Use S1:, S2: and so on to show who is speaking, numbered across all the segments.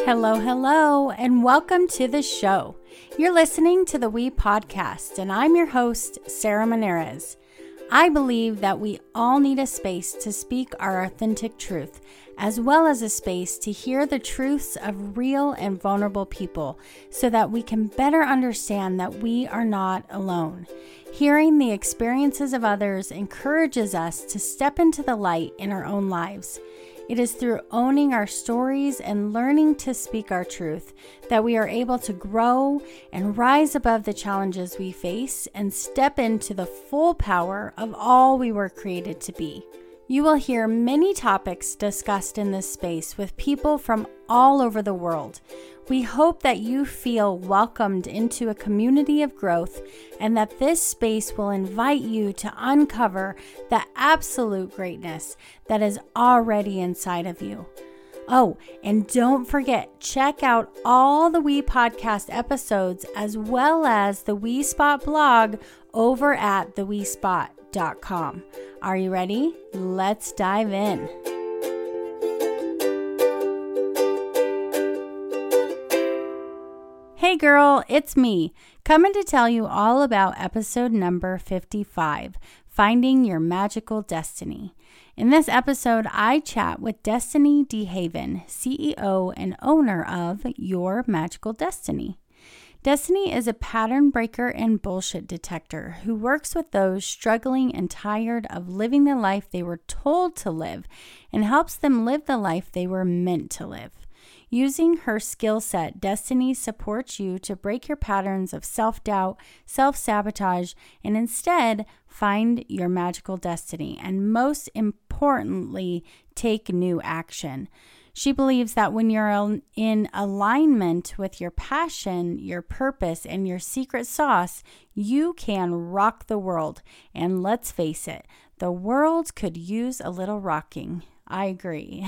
S1: Hello, hello, and welcome to the show. You're listening to the We Podcast, and I'm your host, Sarah Menarez. I believe that we all need a space to speak our authentic truth, as well as a space to hear the truths of real and vulnerable people so that we can better understand that we are not alone. Hearing the experiences of others encourages us to step into the light in our own lives. It is through owning our stories and learning to speak our truth that we are able to grow and rise above the challenges we face and step into the full power of all we were created to be. You will hear many topics discussed in this space with people from all over the world. We hope that you feel welcomed into a community of growth and that this space will invite you to uncover the absolute greatness that is already inside of you. Oh, and don't forget, check out all the We Podcast episodes as well as the We Spot blog over at thewespot.com. Are you ready? Let's dive in. Hey girl, it's me, coming to tell you all about episode number 55, Finding Your Magical Destiny. In this episode, I chat with Destiny DeHaven, CEO and owner of Your Magical Destiny. Destiny is a pattern breaker and bullshit detector who works with those struggling and tired of living the life they were told to live and helps them live the life they were meant to live. Using her skill set, Destiny supports you to break your patterns of self-doubt, self-sabotage, and instead find your magical destiny, and most importantly, take new action. She believes that when you're in alignment with your passion, your purpose, and your secret sauce, you can rock the world. And let's face it, the world could use a little rocking. I agree.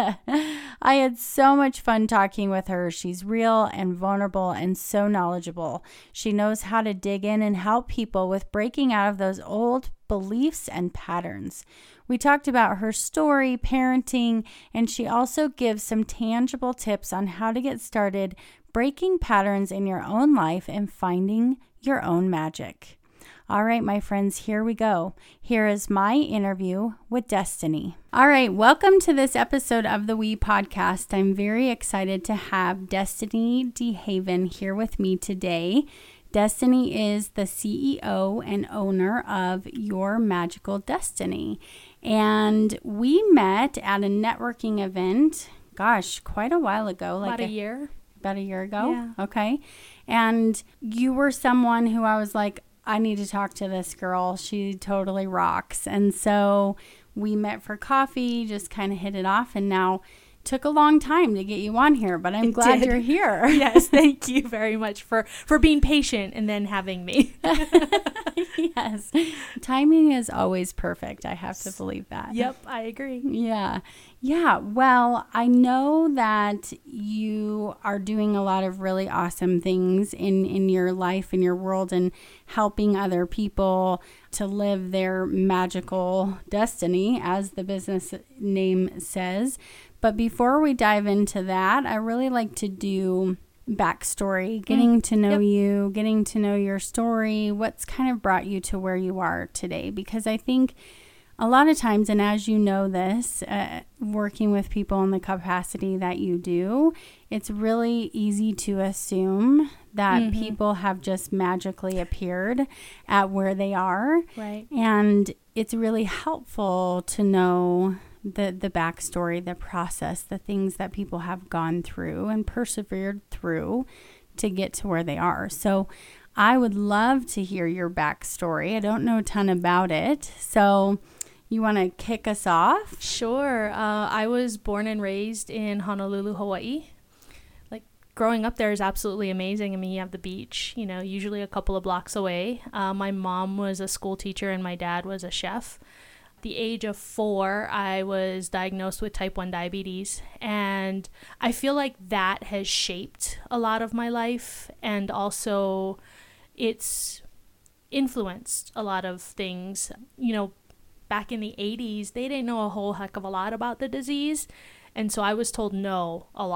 S1: I had so much fun talking with her. She's real and vulnerable and so knowledgeable. She knows how to dig in and help people with breaking out of those old beliefs and patterns. We talked about her story, parenting, and she also gives some tangible tips on how to get started breaking patterns in your own life and finding your own magic. All right, my friends, here we go. Here is my interview with Destiny. All right, welcome to this episode of the We Podcast. I'm very excited to have Destiny DeHaven here with me today. Destiny is the CEO and owner of Your Magical Destiny. And we met at a networking event, quite a while ago.
S2: About a year.
S1: About a year ago?
S2: Yeah.
S1: Okay. And you were someone who I was like, I need to talk to this girl. She totally rocks. And so we met for coffee, just kind of hit it off, and now took a long time to get you on here, but I'm glad you're here.
S2: Yes, thank you very much for being patient and then having me.
S1: Yes. Timing is always perfect. I have to believe that.
S2: Yep, I agree.
S1: Yeah. Well, I know that you are doing a lot of really awesome things in your life, in your world, and helping other people to live their magical destiny, as the business name says. But before we dive into that, I really like to do backstory, getting to know you, getting to know your story, what's kind of brought you to where you are today. Because I think a lot of times, and as you know this, working with people in the capacity that you do, it's really easy to assume that people have just magically appeared at where they are.
S2: Right.
S1: And it's really helpful to know the backstory, the process, the things that people have gone through and persevered through to get to where they are. So I would love to hear your backstory. I don't know a ton about it. So you want to kick us off?
S2: Sure. I was born and raised in Honolulu, Hawaii. Like, growing up there is absolutely amazing. I mean, you have the beach, usually a couple of blocks away. My mom was a school teacher and my dad was a chef. At the age of 4, I was diagnosed with type 1 diabetes, and I feel like that has shaped a lot of my life, and also it's influenced a lot of things. Back in the 80s, they didn't know a whole heck of a lot about the disease, and so I was told no a lot.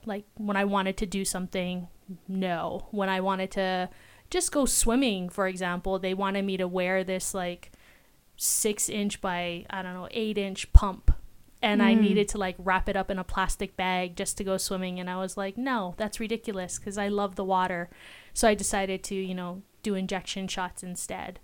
S2: Like when I wanted to do something, no. When I wanted to just go swimming, for example, they wanted me to wear this like 6-inch by, I don't know, 8-inch pump. And I needed to like wrap it up in a plastic bag just to go swimming. And I was like, no, that's ridiculous because I love the water. So I decided to, you know, do injection shots instead.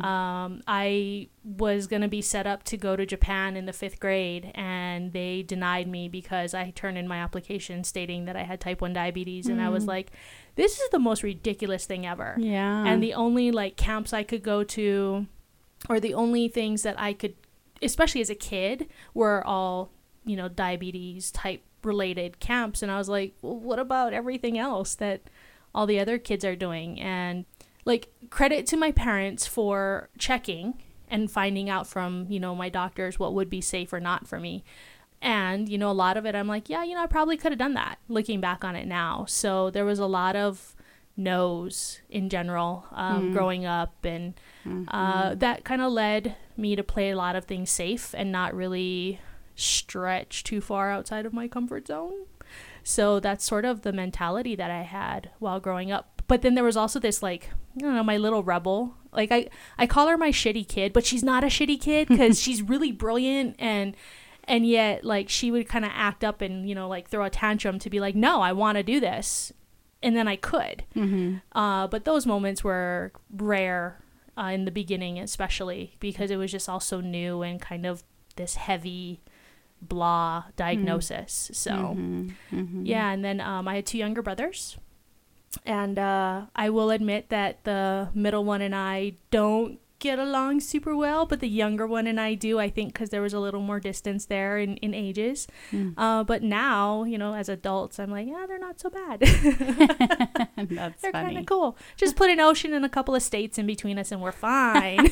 S2: I was going to be set up to go to Japan in the 5th grade, and they denied me because I turned in my application stating that I had type 1 diabetes. And I was like, this is the most ridiculous thing ever.
S1: Yeah.
S2: And the only like camps I could go to, or the only things that I could, especially as a kid, were all, you know, diabetes type related camps. And I was like, well, what about everything else that all the other kids are doing? And like, credit to my parents for checking and finding out from, you know, my doctors what would be safe or not for me. And, you know, a lot of it, I'm like, yeah, you know, I probably could have done that looking back on it now. So there was a lot of no's in general growing up. And that kind of led me to play a lot of things safe and not really stretch too far outside of my comfort zone. So that's sort of the mentality that I had while growing up. But then there was also this, like, I don't know, my little rebel. Like, I call her my shitty kid, but she's not a shitty kid because she's really brilliant. And yet, like, she would kind of act up and, you know, like, throw a tantrum to be like, no, I want to do this. And then I could. But those moments were rare in the beginning, especially because it was just all so new and kind of this heavy blah diagnosis. So, yeah. And then I had 2 younger brothers. And I will admit that the middle one and I don't get along super well, but the younger one and I do, I think, because there was a little more distance there in ages. But now, you know, as adults, I'm like, yeah, they're not so bad.
S1: That's
S2: they're
S1: funny.
S2: kind of cool. Just put an ocean and a couple of states in between us and we're fine.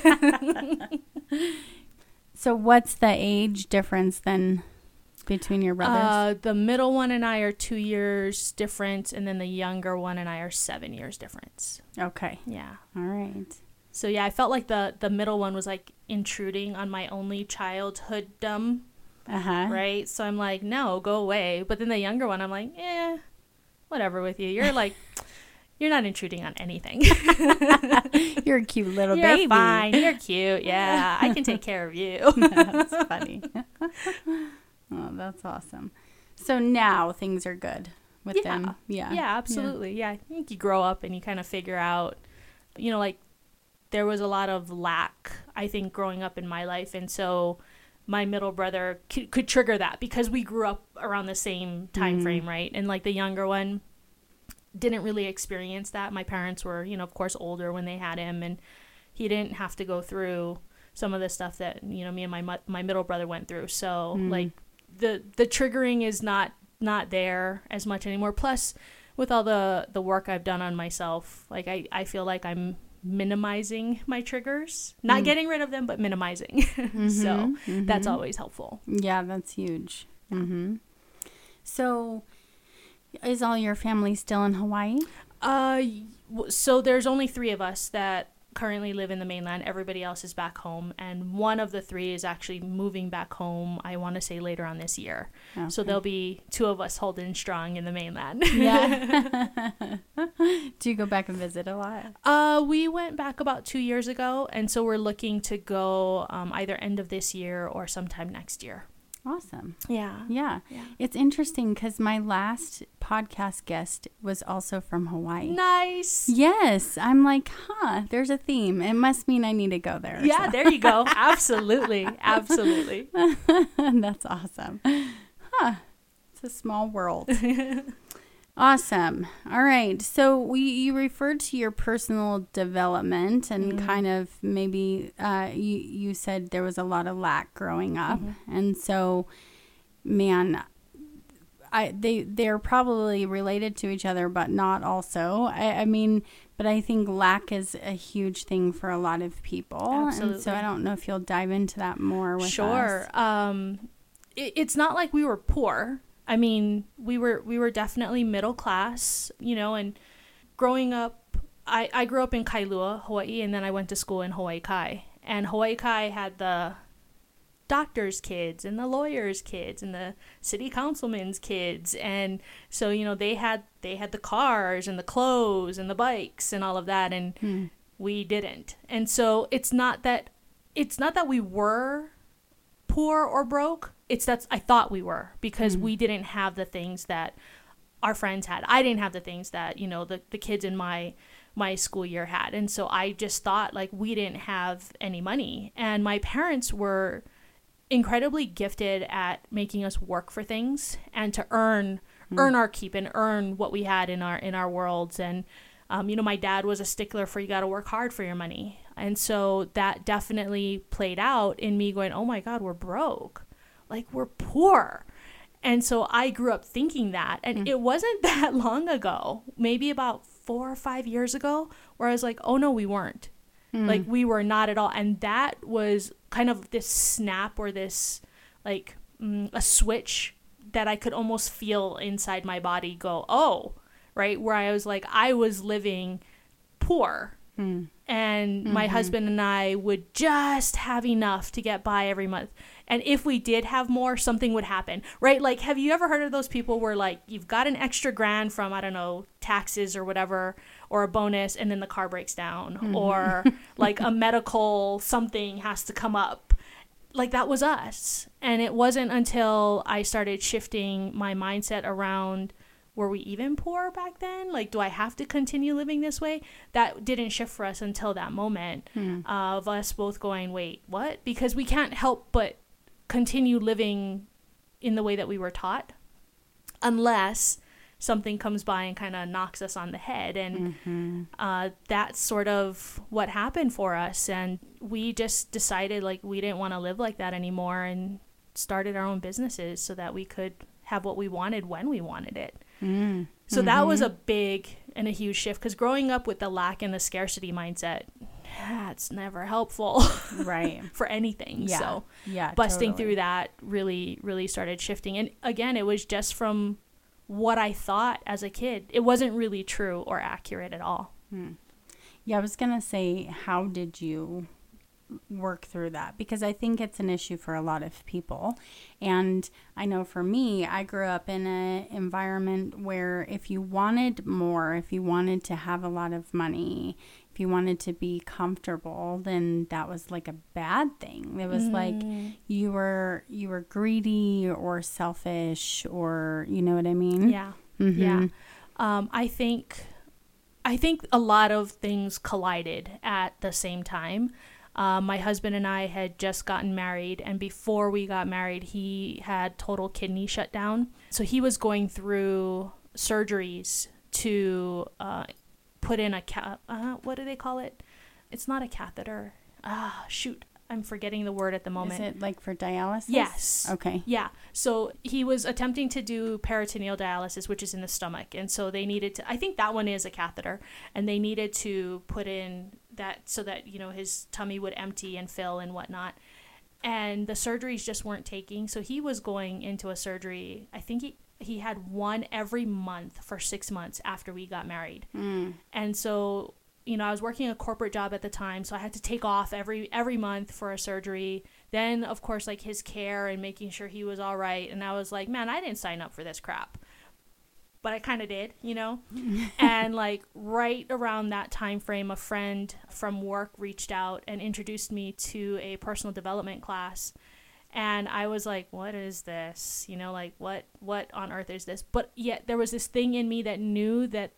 S1: So what's the age difference then between your brothers?
S2: The middle one and I are 2 years difference, and then the younger one and I are 7 years difference.
S1: Okay.
S2: Yeah.
S1: All right.
S2: So yeah, I felt like the middle one was like intruding on my only childhooddom, right? So I'm like, no, go away. But then the younger one, I'm like, whatever with you. You're like, you're not intruding on anything.
S1: You're a cute little
S2: You're
S1: baby.
S2: You're fine. You're cute. Yeah, I can take care of you.
S1: That's funny. Oh, that's awesome. So now things are good with them. Yeah.
S2: Yeah, absolutely. Yeah. I think you grow up and you kind of figure out, you know, like there was a lot of lack, I think, growing up in my life. And so my middle brother could trigger that because we grew up around the same time frame, right? And like the younger one didn't really experience that. My parents were, you know, of course, older when they had him, and he didn't have to go through some of the stuff that, you know, me and my middle brother went through. So like the triggering is not there as much anymore. Plus, with all the work I've done on myself, like I feel like I'm minimizing my triggers, not getting rid of them, but minimizing. So that's always helpful.
S1: Yeah, that's huge. So is all your family still in Hawaii?
S2: So there's only 3 of us that currently live in the mainland. Everybody else is back home, and one of the 3 is actually moving back home, I want to say later on this year. Okay. So there'll be 2 of us holding strong in the mainland.
S1: Yeah. Do you go back and visit a lot?
S2: We went back about 2 years ago, and so we're looking to go either end of this year or sometime next year.
S1: Awesome.
S2: Yeah.
S1: It's interesting because my last podcast guest was also from Hawaii.
S2: Nice.
S1: Yes. I'm like, there's a theme. It must mean I need to go there.
S2: Yeah, so. There you go. Absolutely.
S1: That's awesome. It's a small world. Awesome. All right. So you referred to your personal development and kind of maybe you said there was a lot of lack growing up. And so, man, they're probably related to each other, but not also. I mean, but I think lack is a huge thing for a lot of people.
S2: Absolutely.
S1: And so I don't know if you'll dive into that more with us.
S2: Sure. It's not like we were poor. I mean, we were definitely middle class, you know, and growing up, I grew up in Kailua, Hawaii, and then I went to school in Hawaii Kai. And Hawaii Kai had the doctors' kids and the lawyers' kids and the city councilmen's kids. And so, you know, they had the cars and the clothes and the bikes and all of that, and we didn't. And so it's not that we were poor or broke. It's that I thought we were, because we didn't have the things that our friends had. I didn't have the things that, you know, the kids in my school year had. And so I just thought like we didn't have any money. And my parents were incredibly gifted at making us work for things and to earn our keep and earn what we had in our worlds. And you know, my dad was a stickler for you got to work hard for your money. And so that definitely played out in me going, oh my God, we're broke. Like, we're poor. And so I grew up thinking that. And it wasn't that long ago, maybe about 4 or 5 years ago, where I was like, oh no, we weren't. Like, we were not at all. And that was kind of this snap, or this like a switch that I could almost feel inside my body go, oh, right, where I was like, I was living poor. And my husband and I would just have enough to get by every month. And if we did have more, something would happen, right? Like, have you ever heard of those people where like you've got an extra grand from, I don't know, taxes or whatever, or a bonus, and then the car breaks down, or like a medical something has to come up? Like, that was us. And it wasn't until I started shifting my mindset around, were we even poor back then? Like, do I have to continue living this way? That didn't shift for us until that moment of us both going, wait, what? Because we can't help but continue living in the way that we were taught, unless something comes by and kind of knocks us on the head. And that's sort of what happened for us. And we just decided like we didn't want to live like that anymore, and started our own businesses so that we could have what we wanted when we wanted it. So that was a big and a huge shift, because growing up with the lack and the scarcity mindset, that's never helpful,
S1: right?
S2: For anything.
S1: Yeah.
S2: So
S1: yeah,
S2: busting
S1: totally.
S2: through that really started shifting. And again, it was just from what I thought as a kid. It wasn't really true or accurate at all.
S1: Yeah, I was gonna say, how did you work through that? Because I think it's an issue for a lot of people. And I know for me, I grew up in an environment where if you wanted more, if you wanted to have a lot of money, if you wanted to be comfortable, then that was like a bad thing. It was like you were greedy or selfish, or you know what I mean?
S2: Yeah. Yeah. I think a lot of things collided at the same time. My husband and I had just gotten married, and before we got married, he had total kidney shutdown. So he was going through surgeries to put in a what do they call it? It's not a catheter. Shoot, I'm forgetting the word at the moment.
S1: Is it like for dialysis?
S2: Yes.
S1: Okay.
S2: Yeah. So he was attempting to do peritoneal dialysis, which is in the stomach. And so they needed to, I think that one is a catheter, and they needed to put in that so that, you know, his tummy would empty and fill and whatnot. And the surgeries just weren't taking. So he was going into a surgery. I think he had one every month for 6 months after we got married. And so, you know, I was working a corporate job at the time, so I had to take off every month for a surgery. Then, of course, like his care and making sure he was all right. And I was like, man, I didn't sign up for this crap. But I kind of did, you know? And like right around that time frame, a friend from work reached out and introduced me to a personal development class. And I was like, what is this? You know, like what on earth is this? But yet there was this thing in me that knew that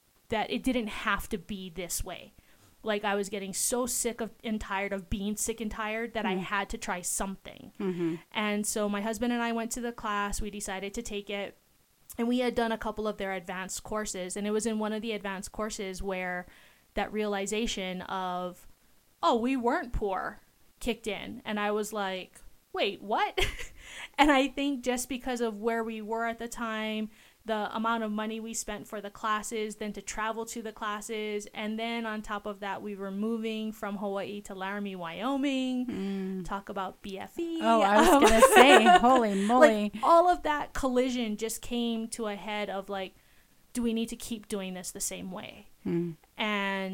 S2: it didn't have to be this way. Like, I was getting so sick of and tired of being sick and tired that I had to try something. And so my husband and I went to the class. We decided to take it. And we had done a couple of their advanced courses. And it was in one of the advanced courses where that realization of, oh, we weren't poor kicked in. And I was like, wait, what? And I think just because of where we were at the time, the amount of money we spent for the classes, then to travel to the classes, and then on top of that, we were moving from Hawaii to Laramie, Wyoming. Talk about BFE.
S1: Oh, I was going to say, holy moly.
S2: Like, all of that collision just came to a head of like, do we need to keep doing this the same way? And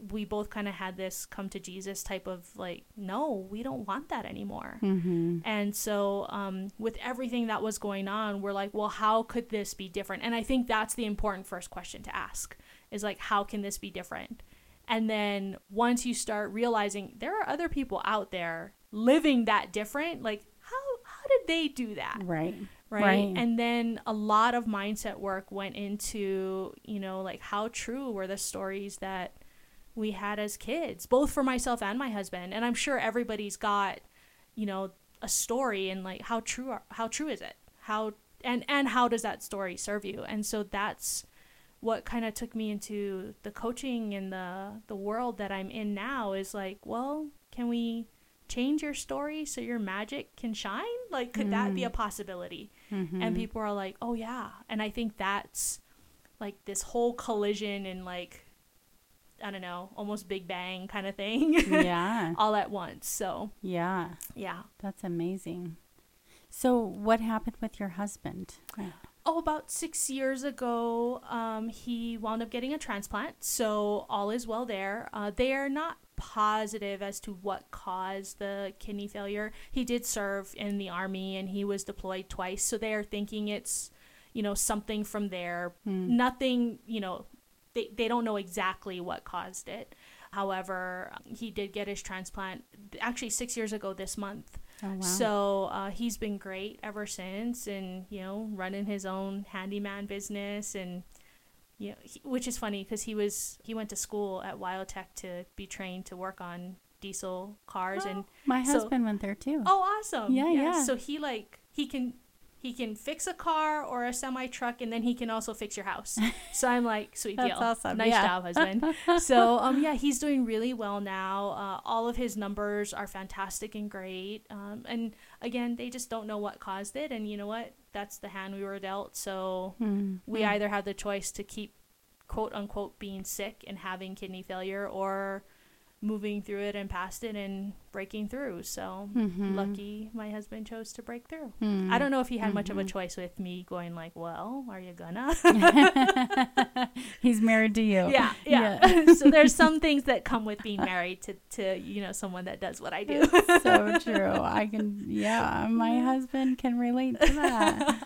S2: we both kind of had this come to Jesus type of like, no, we don't want that anymore. And so with everything that was going on, we're like, well, how could this be different? And I think that's the important first question to ask is like, how can this be different? And then once you start realizing there are other people out there living that different, like how did they do that?
S1: Right.
S2: And then a lot of mindset work went into, you know, like how true were the stories that we had as kids, both for myself and my husband. And I'm sure everybody's got, you know, a story and like how true is it? And how does that story serve you? And so that's what kind of took me into the coaching and the world that I'm in now is like, well, can we change your story so your magic can shine? Like, could that be a possibility? And people are like, oh yeah. And I think that's like this whole collision and like, I don't know, almost Big Bang kind of thing.
S1: Yeah.
S2: All at once. So
S1: yeah, that's amazing. So what happened with your husband?
S2: Oh, about 6 years ago, he wound up getting a transplant. So all is well there. They are not positive as to what caused the kidney failure. He did serve in the Army and he was deployed twice. So they are thinking it's, you know, something from there. Nothing, you know, they don't know exactly what caused it. However, he did get his transplant actually 6 years ago this month.
S1: Oh, wow.
S2: So he's been great ever since, and you know, running his own handyman business, and you know, which is funny because he went to school at WyoTech to be trained to work on diesel cars.
S1: Oh,
S2: and
S1: my husband went there too.
S2: Oh, awesome!
S1: Yeah.
S2: So he can fix a car or a semi truck, and then he can also fix your house. So I'm like, sweet deal.
S1: That's awesome.
S2: Nice job, husband. So he's doing really well now. All of his numbers are fantastic and great. And again, they just don't know what caused it. And you know what? That's the hand we were dealt. So we either have the choice to keep quote unquote being sick and having kidney failure, or moving through it and past it and breaking through. So lucky my husband chose to break through. I don't know if he had much of a choice with me going like, well, are you gonna?
S1: He's married to you.
S2: Yeah. So there's some things that come with being married to you know, someone that does what I do.
S1: So true. My husband can relate to that.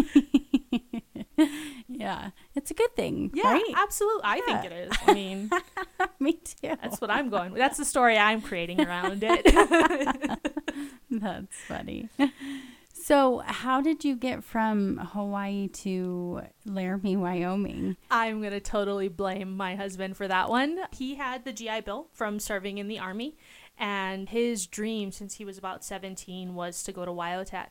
S1: Yeah, it's a good thing.
S2: Yeah,
S1: right?
S2: absolutely. I think it is. I mean,
S1: me too.
S2: That's what I'm going with. That's the story I'm creating around it.
S1: That's funny. So how did you get from Hawaii to Laramie, Wyoming?
S2: I'm going to totally blame my husband for that one. He had the GI Bill from serving in the Army, and his dream since he was about 17 was to go to WyoTech.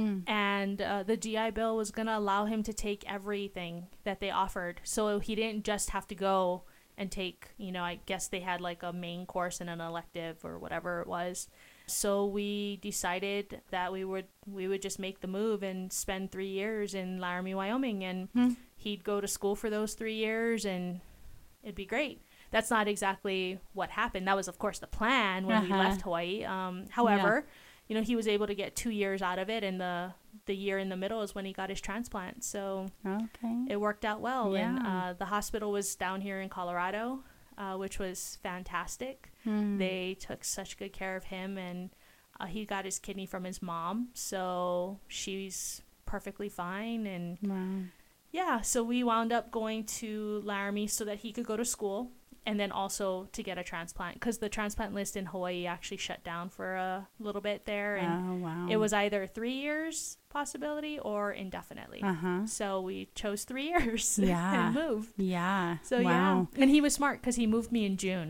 S2: And the GI Bill was going to allow him to take everything that they offered. So he didn't just have to go and take, you know, I guess they had like a main course and an elective or whatever it was. So we decided that we would just make the move and spend 3 years in Laramie, Wyoming. And he'd go to school for those 3 years and it'd be great. That's not exactly what happened. That was, of course, the plan when we left Hawaii. However, you know, he was able to get 2 years out of it, and the year in the middle is when he got his transplant. So it worked out well.
S1: Yeah.
S2: And the hospital was down here in Colorado, which was fantastic. They took such good care of him, and he got his kidney from his mom, so she's perfectly fine. And so we wound up going to Laramie so that he could go to school, and then also to get a transplant, because the transplant list in Hawaii actually shut down for a little bit there. And it was either 3 years possibility or indefinitely. So we chose 3 years and moved.
S1: Yeah.
S2: So and he was smart because he moved me in June.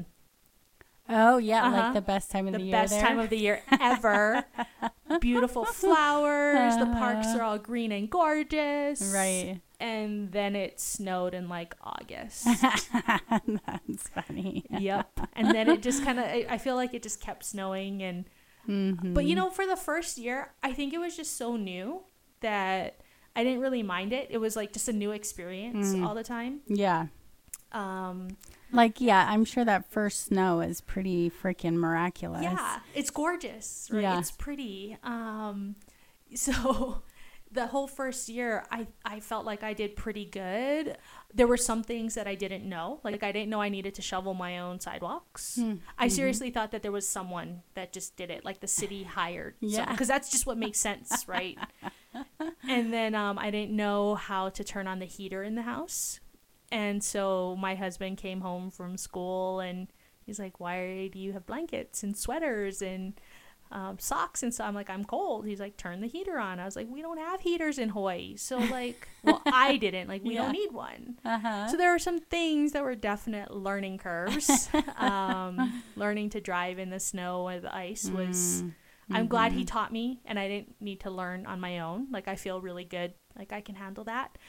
S1: Oh, yeah, like the best time of the year.
S2: The best time of the year ever. Beautiful flowers. The parks are all green and gorgeous.
S1: Right.
S2: And then it snowed in like August.
S1: That's funny.
S2: Yep. And then it just kind of, I feel like it just kept snowing. And but, you know, for the first year, I think it was just so new that I didn't really mind it. It was like just a new experience all the time.
S1: Yeah. I'm sure that first snow is pretty freaking miraculous.
S2: Yeah, it's gorgeous, right? Yeah. It's pretty. So the whole first year, I felt like I did pretty good. There were some things that I didn't know. Like I didn't know I needed to shovel my own sidewalks. I seriously thought that there was someone that just did it, like the city hired.
S1: Yeah.
S2: Because that's just what makes sense, right? And then I didn't know how to turn on the heater in the house. And so my husband came home from school and he's like, why do you have blankets and sweaters and socks? And so I'm like, I'm cold. He's like, turn the heater on. I was like, we don't have heaters in Hawaii. So like, well, I didn't. Like, we don't need one. So there were some things that were definite learning curves. Learning to drive in the snow or the ice was... I'm glad he taught me, and I didn't need to learn on my own. Like, I feel really good. Like, I can handle that.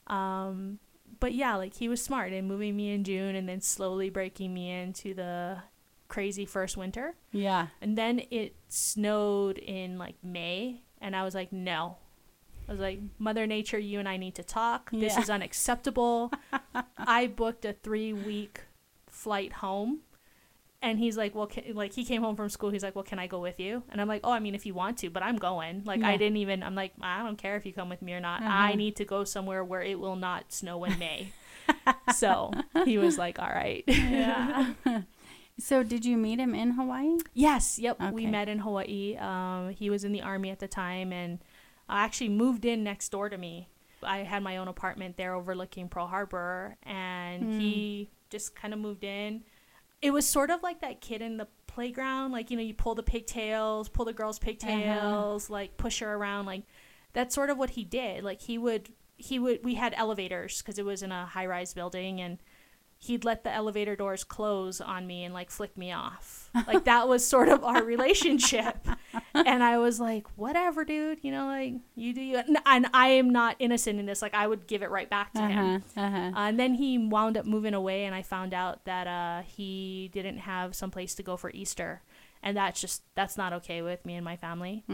S2: But yeah, like, he was smart in moving me in June and then slowly breaking me into the crazy first winter.
S1: Yeah.
S2: And then it snowed in, like, May, and I was like, no. I was like, Mother Nature, you and I need to talk. This is unacceptable. I booked a 3-week flight home. And he's like, well, he came home from school. He's like, well, can I go with you? And I'm like, oh, I mean, if you want to, but I'm going. Like, I didn't even, I'm like, I don't care if you come with me or not. I need to go somewhere where it will not snow in May. So he was like, all right.
S1: Yeah. So did you meet him in Hawaii?
S2: Yes. Yep.
S1: Okay.
S2: We met in Hawaii. He was in the Army at the time and I actually moved in next door to me. I had my own apartment there overlooking Pearl Harbor and he just kind of moved in. It was sort of like that kid in the playground, like, you know, you pull the pigtails, pull the girl's pigtails, like push her around. Like that's sort of what he did. Like we had elevators because it was in a high rise building and he'd let the elevator doors close on me and like flick me off. Like that was sort of our relationship. And I was like, whatever, dude, you know, like you do you. And I am not innocent in this. Like I would give it right back to him. And then he wound up moving away and I found out that he didn't have some place to go for Easter. And that's not okay with me and my family.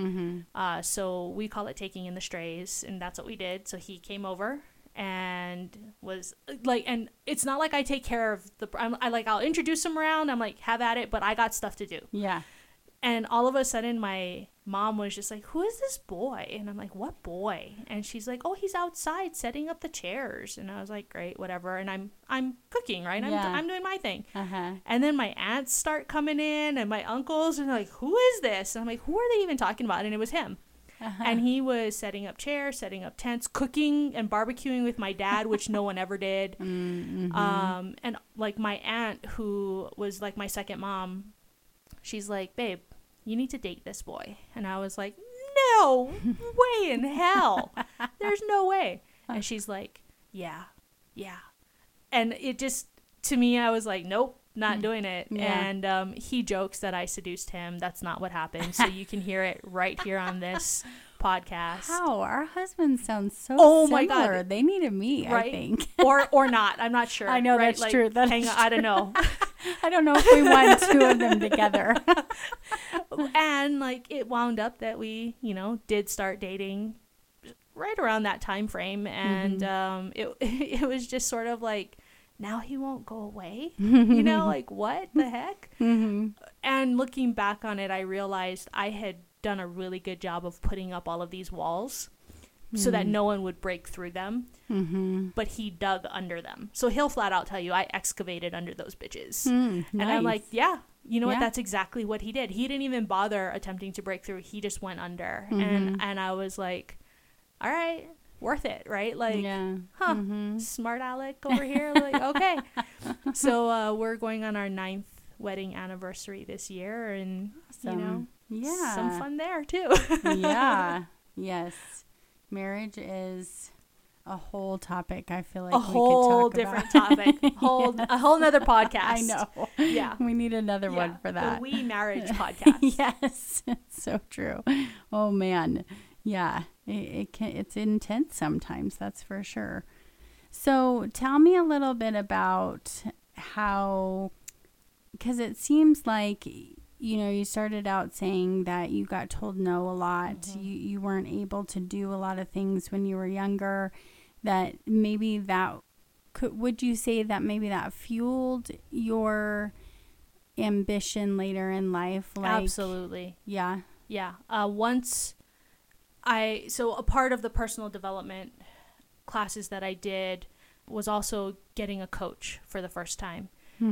S2: So we call it taking in the strays. And that's what we did. So he came over and was like, and it's not like I take care of I'll introduce him around. I'm like, have at it, but I got stuff to do.
S1: Yeah.
S2: And all of a sudden my mom was just like, who is this boy? And I'm like, what boy? And she's like, oh, he's outside setting up the chairs. And I was like, great, whatever. And I'm cooking, right? I'm doing my thing. And then my aunts start coming in and my uncles and like, who is this? And I'm like, who are they even talking about? And it was him. And he was setting up chairs, setting up tents, cooking and barbecuing with my dad, which no one ever did. And like my aunt, who was like my second mom, she's like, babe, you need to date this boy. And I was like, no way in hell. There's no way. And she's like, yeah. And it just, to me, I was like, nope. Not doing it. And he jokes that I seduced him. That's not what happened. So you can hear it right here on this podcast.
S1: How our husbands sound so
S2: similar.
S1: My God. They need to meet, right? I think.
S2: or not. I'm not sure.
S1: I know, right? That's true.
S2: I don't know.
S1: I don't know if we want two of them together.
S2: And like it wound up that we, you know, did start dating right around that time frame. And it was just sort of like, now he won't go away, you know, like what the heck? And looking back on it, I realized I had done a really good job of putting up all of these walls so that no one would break through them. But he dug under them. So he'll flat out tell you, I excavated under those bitches. And I'm like, yeah, you know what? That's exactly what he did. He didn't even bother attempting to break through. He just went under. And I was like, all right. Worth it, right? Like, smart Alec over here. Like, okay. So we're going on our 9th wedding anniversary this year, and you know, some fun there too.
S1: Yes. Marriage is a whole topic. I feel like
S2: a whole different topic. A whole nother podcast.
S1: I know. Yeah, we need another one for that.
S2: The We Marriage podcast.
S1: Yes, it's so true. Oh man. Yeah, it's intense sometimes, that's for sure. So tell me a little bit about how, because it seems like, you know, you started out saying that you got told no a lot. You weren't able to do a lot of things when you were younger, that maybe would you say that maybe that fueled your ambition later in life? Like,
S2: absolutely.
S1: Yeah.
S2: Yeah. Once So a part of the personal development classes that I did was also getting a coach for the first time.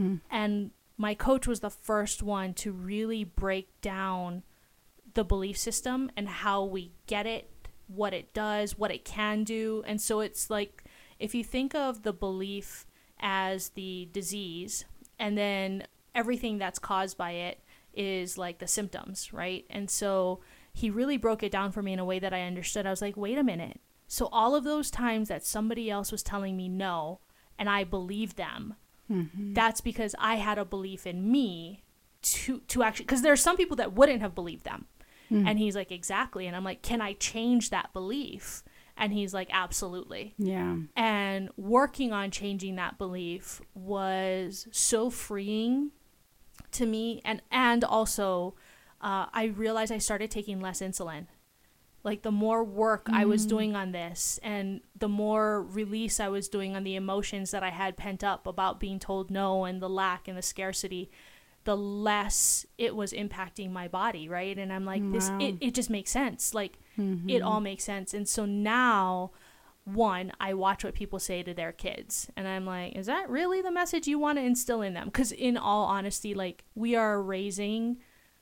S2: And my coach was the first one to really break down the belief system and how we get it, what it does, what it can do. And so it's like, if you think of the belief as the disease, and then everything that's caused by it is like the symptoms, right? And so he really broke it down for me in a way that I understood. I was like, wait a minute. So all of those times that somebody else was telling me no, and I believed them, that's because I had a belief in me to actually, because there are some people that wouldn't have believed them. And he's like, exactly. And I'm like, can I change that belief? And he's like, absolutely.
S1: Yeah.
S2: And working on changing that belief was so freeing to me. And also, I realized I started taking less insulin. Like, the more work I was doing on this, and the more release I was doing on the emotions that I had pent up about being told no, and the lack and the scarcity, the less it was impacting my body, right? And I'm like, it just makes sense. Like, it all makes sense. And so now, one, I watch what people say to their kids, and I'm like, is that really the message you want to instill in them? Because in all honesty, like, we are raising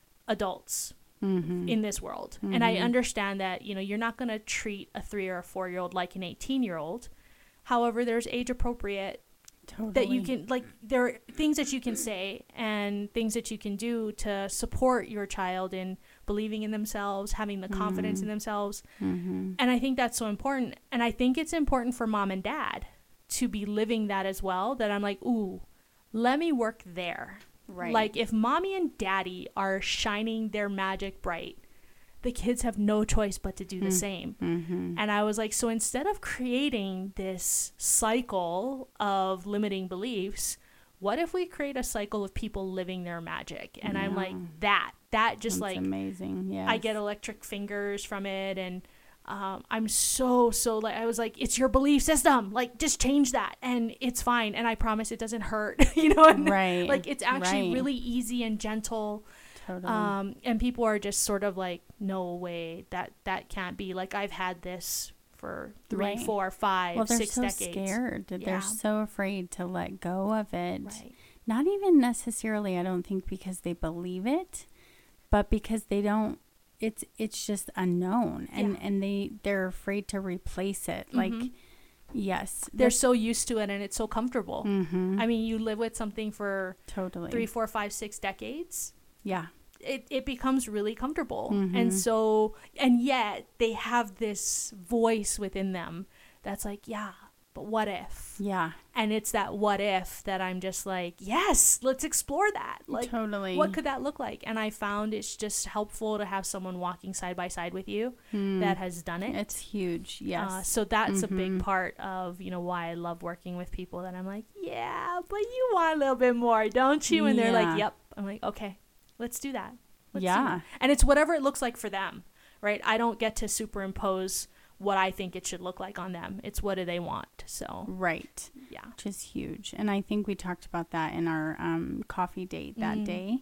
S2: adults in this world. And I understand that, you know, you're not going to treat a 3 or a 4-year-old like an 18-year-old. However, there's age appropriate that you can, like, there are things that you can say and things that you can do to support your child in believing in themselves, having the confidence in themselves. And I think that's so important. And I think it's important for mom and dad to be living that as well, that I'm like, ooh, let me work there. Right. Like, if mommy and daddy are shining their magic bright, the kids have no choice but to do the same. And I was like, so instead of creating this cycle of limiting beliefs, what if we create a cycle of people living their magic? And I'm like, that just, that's like amazing. Yeah, I get electric fingers from it. And I'm so like, I was like, it's your belief system, like, just change that and it's fine. And I promise it doesn't hurt, you know? And
S1: right.
S2: Like, it's actually really easy and gentle. Totally. And people are just sort of like, no way, that can't be. Like, I've had this for 3, 4, 5, 6 decades. They're so
S1: scared. They're so afraid to let go of it. Right. Not even necessarily, I don't think, because they believe it, but because they don't. It's just unknown, and they're afraid to replace it. Like, yes,
S2: they're so used to it, and it's so comfortable. I mean, you live with something for 3, 4, 5, 6 decades.
S1: Yeah.
S2: It becomes really comfortable. And so, and yet they have this voice within them that's like, yeah, but what if?
S1: Yeah.
S2: And it's that what if that I'm just like, yes, let's explore that. Like,
S1: totally.
S2: What could that look like? And I found it's just helpful to have someone walking side by side with you that has done it.
S1: It's huge. Yes.
S2: So that's a big part of, you know, why I love working with people, that I'm like, yeah, but you want a little bit more, don't you? And they're like, yep. I'm like, okay, let's do that. Let's do that. And it's whatever it looks like for them, right? I don't get to superimpose what I think it should look like on them. It's what do they want. So
S1: right.
S2: Yeah.
S1: Which is huge. And I think we talked about that in our coffee date that day,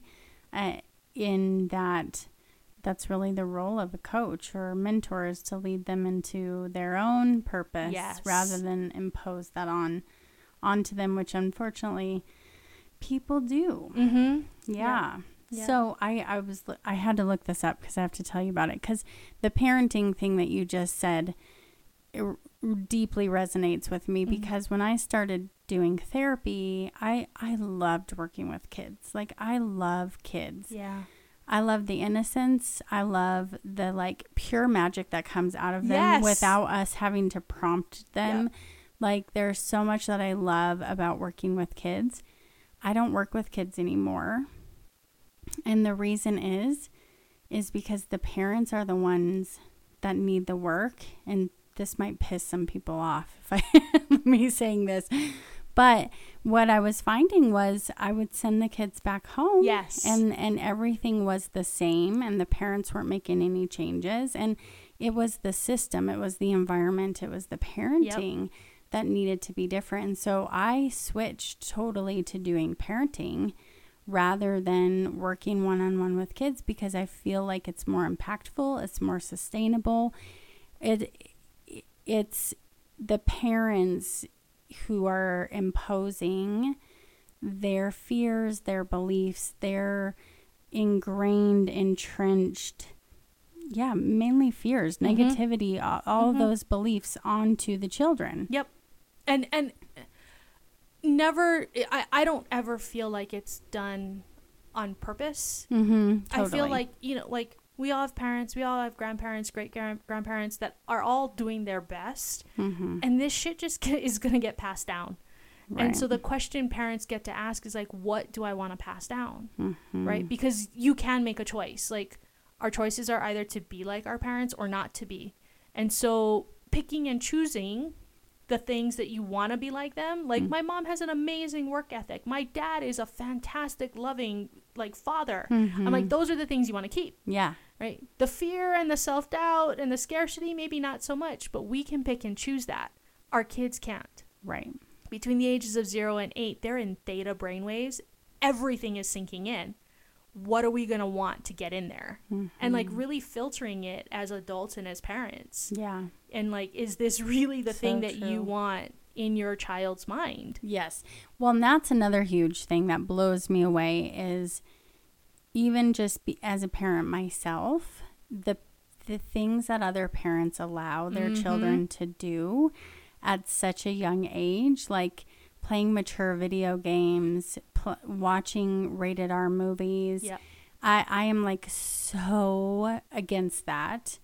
S1: in that's really the role of a coach or mentor, is to lead them into their own purpose rather than impose that onto them, which unfortunately people do. Yeah. So I had to look this up because I have to tell you about it, because the parenting thing that you just said, it deeply resonates with me, because when I started doing therapy, I loved working with kids. Like, I love kids.
S2: Yeah.
S1: I love the innocence. I love the, like, pure magic that comes out of them without us having to prompt them. Like, there's so much that I love about working with kids. I don't work with kids anymore. And the reason is because the parents are the ones that need the work. And this might piss some people off me saying this. But what I was finding was I would send the kids back home.
S2: Yes.
S1: And everything was the same, and the parents weren't making any changes. And it was the system, it was the environment, it was the parenting that needed to be different. And so I switched totally to doing parenting rather than working one-on-one with kids, because I feel like it's more impactful, it's more sustainable. It's the parents who are imposing their fears, their beliefs, their ingrained, entrenched, mainly fears, negativity, all of those beliefs onto the children.
S2: Yep. And never, I don't ever feel like it's done on purpose.
S1: Totally.
S2: I feel like, like we all have parents, we all have grandparents, great-grandparents that are all doing their best. And this shit just is going to get passed down. Right. And so the question parents get to ask is like, what do I want to pass down? Right? Because you can make a choice. Like, our choices are either to be like our parents or not to be. And so picking and choosing the things that you want to be like them. Like, my mom has an amazing work ethic. My dad is a fantastic, loving, like, father. I'm like, those are the things you want to keep.
S1: Yeah.
S2: Right? The fear and the self-doubt and the scarcity, maybe not so much, but we can pick and choose that. Our kids can't.
S1: Right.
S2: Between the ages of 0 and 8, they're in theta brainwaves. Everything is sinking in. What are we going to want to get in there? And like really filtering it as adults and as parents.
S1: Yeah.
S2: And like, is this really the thing that you want in your child's mind?
S1: Yes. Well, and that's another huge thing that blows me away is even just as a parent myself, the things that other parents allow their children to do at such a young age, like playing mature video games, watching rated R movies.
S2: Yep.
S1: I am like so against that.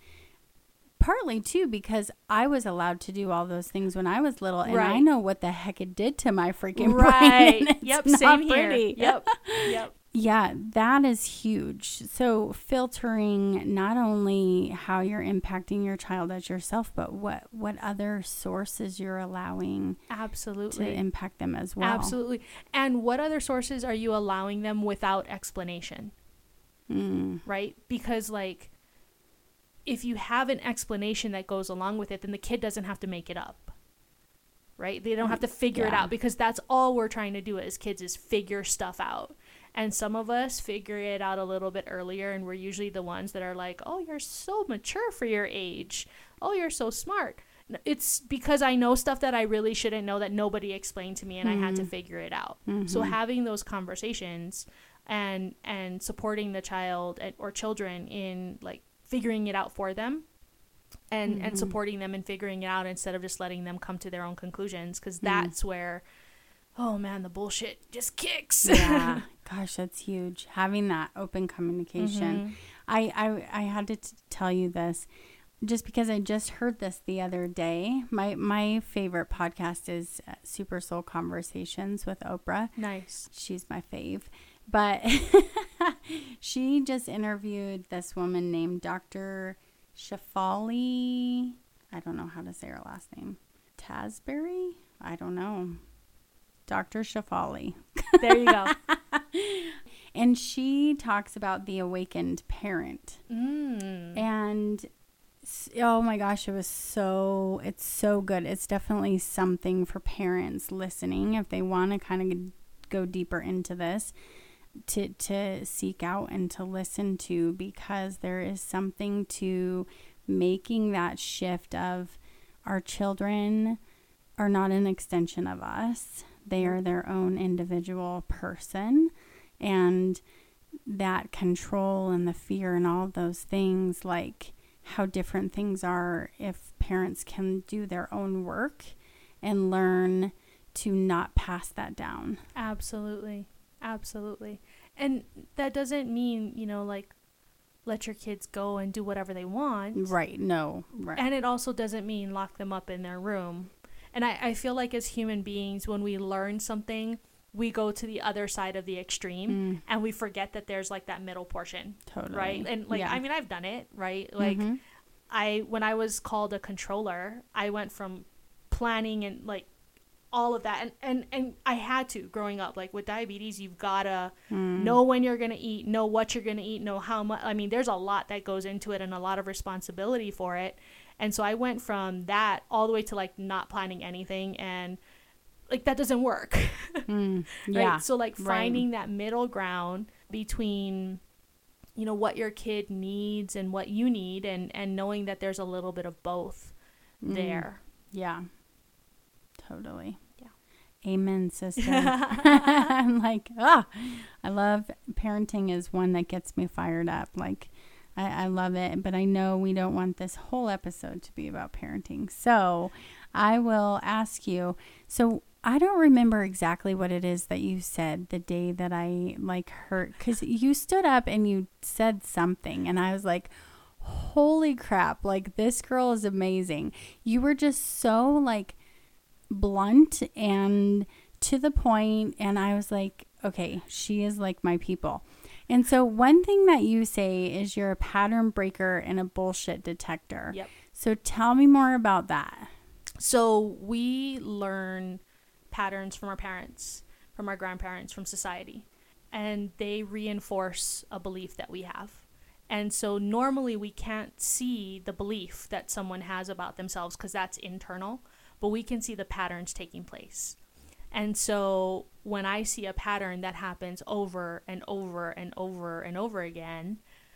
S1: Partly too because I was allowed to do all those things when I was little, and I know what the heck it did to my freaking brain.
S2: Yep.
S1: It's
S2: Same
S1: not pretty.
S2: here. Yep.
S1: Yeah, that is huge. So filtering not only how you're impacting your child as yourself, but what other sources you're allowing
S2: Absolutely
S1: to impact them as well.
S2: Absolutely. And what other sources are you allowing them without explanation? Right? Because like, if you have an explanation that goes along with it, then the kid doesn't have to make it up. Right? They don't have to figure it out, because that's all we're trying to do as kids is figure stuff out. And some of us figure it out a little bit earlier, and we're usually the ones that are like, oh, you're so mature for your age. Oh, you're so smart. It's because I know stuff that I really shouldn't know that nobody explained to me, and I had to figure it out. So having those conversations and supporting the child or children in like figuring it out for them and supporting them in figuring it out instead of just letting them come to their own conclusions, because that's where, oh man, the bullshit just kicks.
S1: Yeah. Gosh, that's huge. Having that open communication. I had to tell you this just because I just heard this the other day. My favorite podcast is Super Soul Conversations with Oprah.
S2: Nice.
S1: She's my fave. But she just interviewed this woman named Dr. Shefali. I don't know how to say her last name. Tasbury? I don't know. Dr. Shefali.
S2: There you go.
S1: And she talks about the awakened parent. And oh my gosh, it's so good. It's definitely something for parents listening if they want to kind of go deeper into this to seek out and to listen to, because there is something to making that shift of our children are not an extension of us. They are their own individual person, and that control and the fear and all of those things, like how different things are if parents can do their own work and learn to not pass that down.
S2: Absolutely. And that doesn't mean, like, let your kids go and do whatever they want.
S1: Right. No. Right.
S2: And it also doesn't mean lock them up in their room. And I feel like as human beings, when we learn something, we go to the other side of the extreme and we forget that there's like that middle portion.
S1: Totally.
S2: Right. And like, I mean, I've done it, right? Like when I was called a controller, I went from planning and like all of that. And I had to, growing up, like with diabetes, you've got to know when you're going to eat, know what you're going to eat, know how much. I mean, there's a lot that goes into it and a lot of responsibility for it. And so I went from that all the way to like not planning anything and like that doesn't work.
S1: Yeah.
S2: Right? So like finding that middle ground between, you know, what your kid needs and what you need, and knowing that there's a little bit of both there.
S1: Yeah. Totally.
S2: Yeah.
S1: Amen, sister. I'm like, I love parenting is one that gets me fired up. Like, I love it, but I know we don't want this whole episode to be about parenting. So I will ask you, so I don't remember exactly what it is that you said the day that I like hurt, because you stood up and you said something and I was like, holy crap, like this girl is amazing. You were just so like blunt and to the point, and I was like, okay, she is like my people. And so one thing that you say is you're a pattern breaker and a bullshit detector.
S2: Yep.
S1: So tell me more about that.
S2: So we learn patterns from our parents, from our grandparents, from society, and they reinforce a belief that we have. And so normally we can't see the belief that someone has about themselves because that's internal, but we can see the patterns taking place. And so when I see a pattern that happens over and over and over and over again,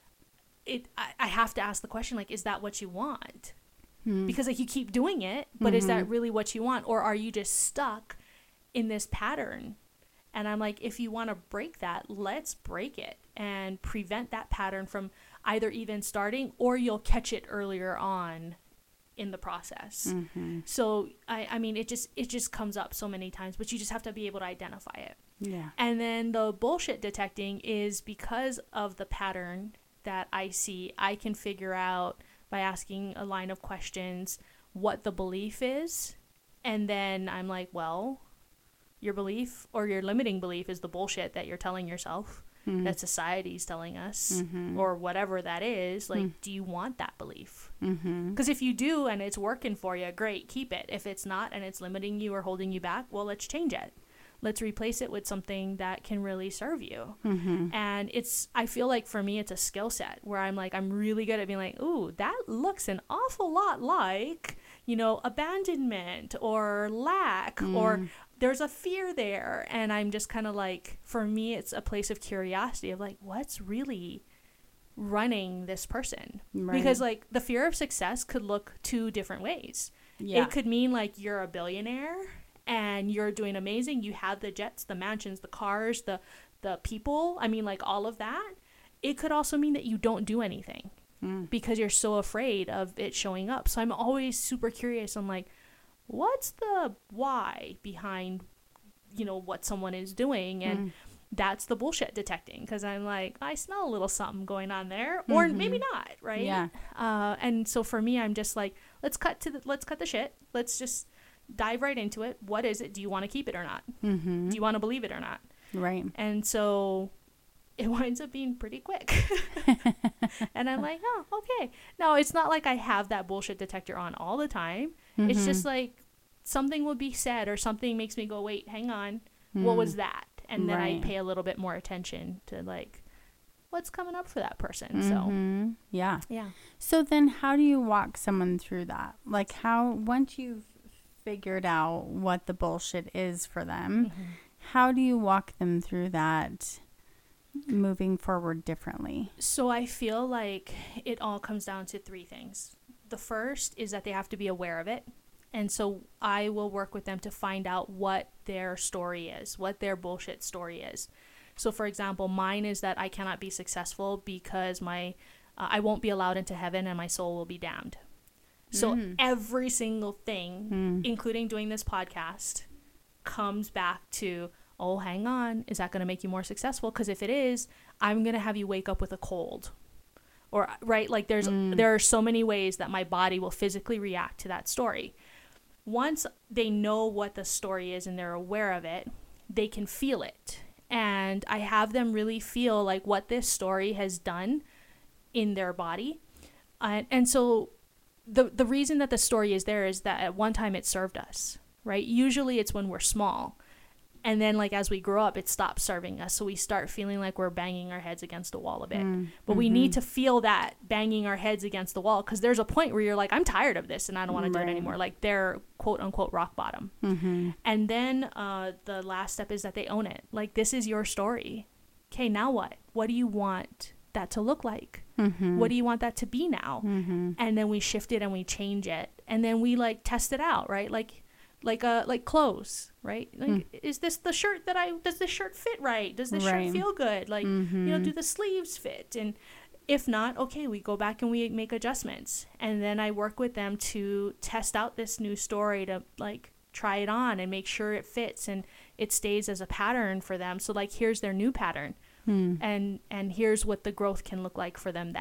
S2: I have to ask the question, like, is that what you want? Because like you keep doing it, but is that really what you want? Or are you just stuck in this pattern? And I'm like, if you want to break that, let's break it and prevent that pattern from either even starting, or you'll catch it earlier on in the process. So I mean, it just comes up so many times, but you just have to be able to identify it.
S1: Yeah.
S2: And then the bullshit detecting is because of the pattern that I see, I can figure out by asking a line of questions what the belief is. And then I'm like, well, your belief or your limiting belief is the bullshit that you're telling yourself, that society's telling us, or whatever that is. Like, do you want that belief? Because if you do and it's working for you, great, keep it. If it's not and it's limiting you or holding you back, well, let's change it. Let's replace it with something that can really serve you. And I feel like for me, it's a skill set where I'm like, I'm really good at being like, ooh, that looks an awful lot like, you know, abandonment or lack, or there's a fear there. And I'm just kind of like, for me, it's a place of curiosity of like, what's really running this person?
S1: Right.
S2: Because like the fear of success could look two different ways.
S1: Yeah.
S2: It could mean like you're a billionaire and you're doing amazing. You have the jets, the mansions, the cars, the people. I mean, like all of that. It could also mean that you don't do anything because you're so afraid of it showing up. So I'm always super curious. I'm like, what's the why behind, you know, what someone is doing? And that's the bullshit detecting, because I'm like, I smell a little something going on there, or maybe not, right?
S1: Yeah.
S2: And so for me, I'm just like, let's cut the shit. Let's just dive right into it. What is it? Do you want to keep it or not? Do you want to believe it or not?
S1: Right.
S2: And so it winds up being pretty quick. And I'm like, oh, okay. No, it's not like I have that bullshit detector on all the time. It's just like something will be said or something makes me go, wait, hang on. What was that? And then I pay a little bit more attention to like what's coming up for that person. So
S1: yeah.
S2: Yeah.
S1: So then how do you walk someone through that? Like once you've figured out what the bullshit is for them, how do you walk them through that moving forward differently?
S2: So I feel like it all comes down to three things. The first is that they have to be aware of it. And so I will work with them to find out what their story is, what their bullshit story is. So for example, mine is that I cannot be successful because I won't be allowed into heaven and my soul will be damned. So every single thing, including doing this podcast, comes back to, oh, hang on, is that going to make you more successful? Because if it is, I'm going to have you wake up with a cold. Or, right, like there are so many ways that my body will physically react to that story. Once they know what the story is and they're aware of it, they can feel it. And I have them really feel like what this story has done in their body. And so the reason that the story is there is that at one time it served us, right? Usually it's when we're small. And then like as we grow up, it stops serving us. So we start feeling like we're banging our heads against a wall a bit. But we need to feel that banging our heads against the wall, because there's a point where you're like, I'm tired of this and I don't want to do it anymore. Like they're quote unquote rock bottom. And then the last step is that they own it. Like, this is your story. Okay, now what? What do you want that to look like? What do you want that to be now? And then we shift it and we change it. And then we like test it out, right? Like clothes, right? Like, is this the shirt does this shirt fit right? Does this shirt feel good? Like, you know, do the sleeves fit? And if not, okay, we go back and we make adjustments. And then I work with them to test out this new story, to like try it on and make sure it fits and it stays as a pattern for them. So like, here's their new pattern. And here's what the growth can look like for them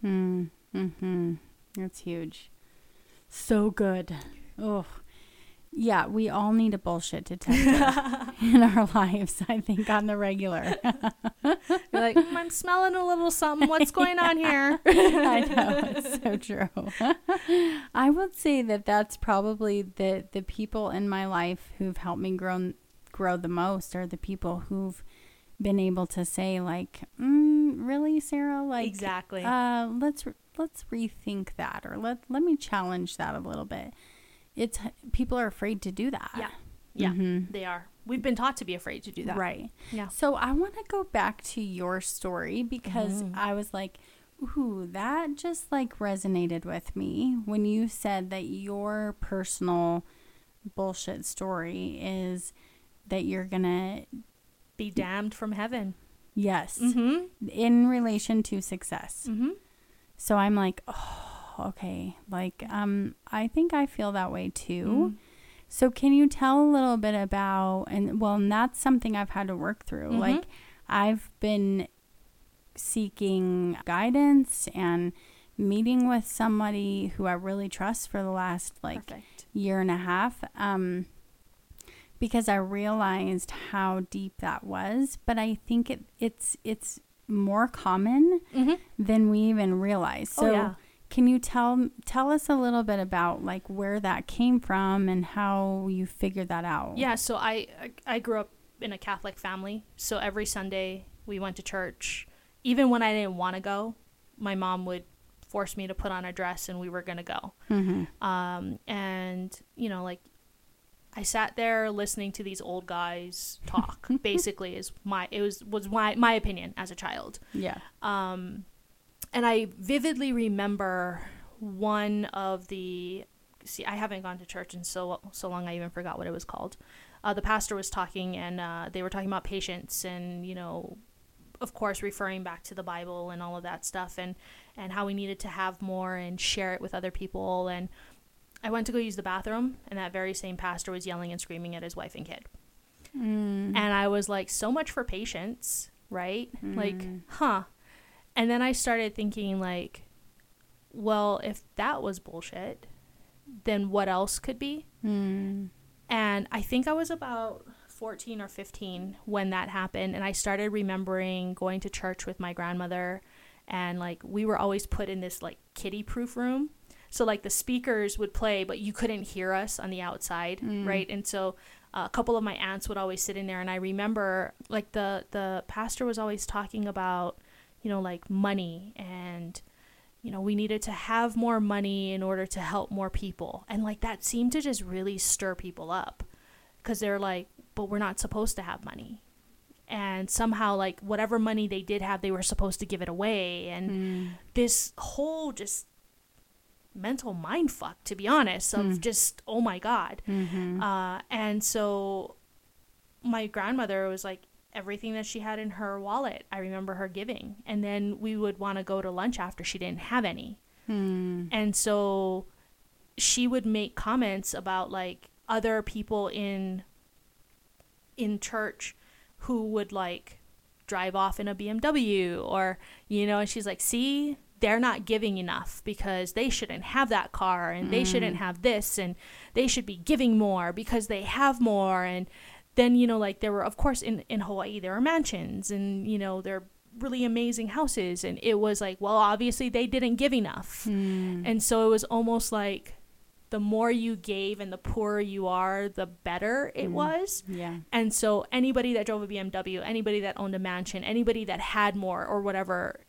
S2: then.
S1: That's huge. So good. Oh, yeah, we all need a bullshit detector in our lives, I think, on the regular.
S2: You're like, I'm smelling a little something. What's going on here?
S1: I know, it's so true. I would say that that's probably the people in my life who've helped me grow the most, are the people who've been able to say like, really, Sarah? Like,
S2: exactly.
S1: Let's rethink that, or let me challenge that a little bit. People are afraid to do that.
S2: Yeah, they are. We've been taught to be afraid to do that.
S1: Right.
S2: Yeah.
S1: So I want to go back to your story, because I was like, ooh, that just like resonated with me when you said that your personal bullshit story is that you're going to
S2: be damned from heaven.
S1: Yes. In relation to success. So I'm like, oh, okay. Like, I think I feel that way too. So can you tell a little bit about, and that's something I've had to work through. Like, I've been seeking guidance and meeting with somebody who I really trust for the last year and a half. Because I realized how deep that was, but I think it's more common than we even realize. So can you tell us a little bit about like where that came from and how you figured that out?
S2: Yeah, so I grew up in a Catholic family, so every Sunday we went to church. Even when I didn't want to go, my mom would force me to put on a dress and we were going to go. And you know, like, I sat there listening to these old guys talk. Basically, was my opinion as a child.
S1: Yeah.
S2: And I vividly remember one of the. See, I haven't gone to church in so long. I even forgot what it was called. The pastor was talking, and they were talking about patience, and you know, of course, referring back to the Bible and all of that stuff, and how we needed to have more and share it with other people. And I went to go use the bathroom, and that very same pastor was yelling and screaming at his wife and kid. And I was like, so much for patience, right? Like, huh. And then I started thinking like, well, if that was bullshit, then what else could be? And I think I was about 14 or 15 when that happened. And I started remembering going to church with my grandmother, and like, we were always put in this like kiddie proof room. So like the speakers would play, but you couldn't hear us on the outside, right? And so a couple of my aunts would always sit in there, and I remember like the pastor was always talking about, you know, like money, and you know, we needed to have more money in order to help more people. And like, that seemed to just really stir people up, because they're like, but we're not supposed to have money. And somehow, like, whatever money they did have, they were supposed to give it away. And this whole just mental mind fuck, to be honest, of just, oh my God. And so my grandmother was like, everything that she had in her wallet, I remember her giving. And then we would want to go to lunch after she didn't have any. And so she would make comments about like other people in church who would like drive off in a BMW, or, you know, and she's like, see, they're not giving enough because they shouldn't have that car, and they shouldn't have this, and they should be giving more because they have more. And then, you know, like, there were, of course, in Hawaii, there are mansions, and, you know, they're really amazing houses. And it was like, well, obviously they didn't give enough. And so it was almost like the more you gave and the poorer you are, the better it was.
S1: Yeah.
S2: And so anybody that drove a BMW, anybody that owned a mansion, anybody that had more or whatever,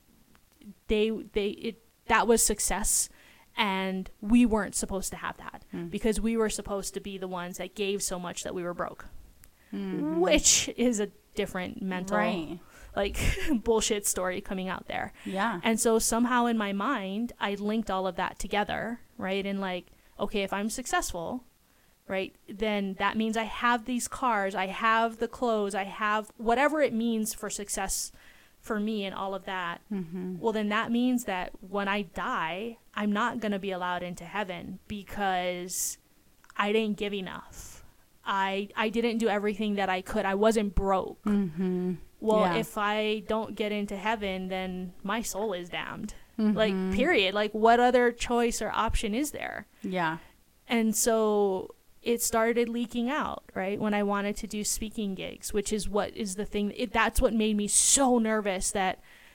S2: that was success. And we weren't supposed to have that because we were supposed to be the ones that gave so much that we were broke, which is a different mental like bullshit story coming out there.
S1: Yeah.
S2: And so somehow in my mind, I linked all of that together, right? And like, okay, if I'm successful, right, then that means I have these cars, I have the clothes, I have whatever it means for success for me and all of that. Well, then that means that when I die, I'm not going to be allowed into heaven because I didn't give enough. I didn't do everything that I could. I wasn't broke. Well, if I don't get into heaven, then my soul is damned. Like, period. Like, what other choice or option is there?
S1: Yeah.
S2: And so it started leaking out, right? When I wanted to do speaking gigs, which is what is the thing. That's what made me so nervous that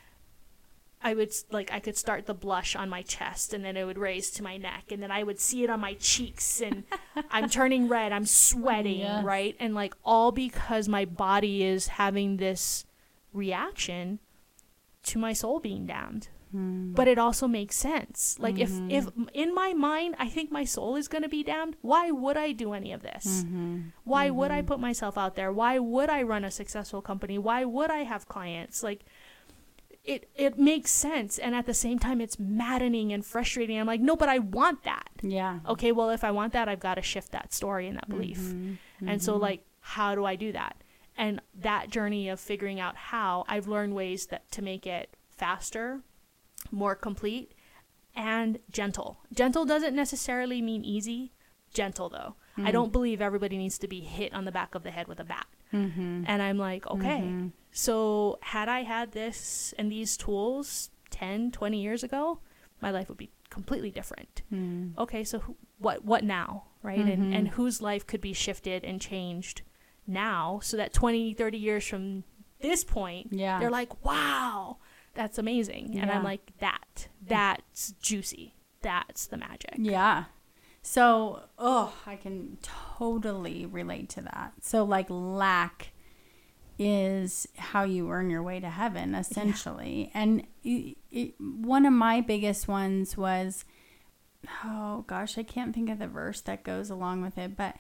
S2: I could start the blush on my chest and then it would raise to my neck and then I would see it on my cheeks and I'm turning red, I'm sweating, right? And like all because my body is having this reaction to my soul being damned. But it also makes sense. Like if in my mind I think my soul is going to be damned, why would I do any of this? Why would I put myself out there? Why would I run a successful company? Why would I have clients? Like it makes sense, and at the same time it's maddening and frustrating. I'm like, no, but I want that.
S1: Yeah.
S2: Okay, well, if I want that, I've got to shift that story and that belief. And so like, how do I do that? And that journey of figuring out how, I've learned ways that to make it faster, more complete, and gentle. Gentle doesn't necessarily mean easy. Gentle, though. I don't believe everybody needs to be hit on the back of the head with a bat. And I'm like, okay, so had I had this and these tools 10, 20 years ago, my life would be completely different. Okay, so what now, right? And whose life could be shifted and changed now so that 20, 30 years from this point, they're like, wow, that's amazing. And I'm like, that's juicy. That's the magic.
S1: Yeah. So, I can totally relate to that. So, like, lack is how you earn your way to heaven, essentially. And one of my biggest ones was, oh, gosh, I can't think of the verse that goes along with it. But,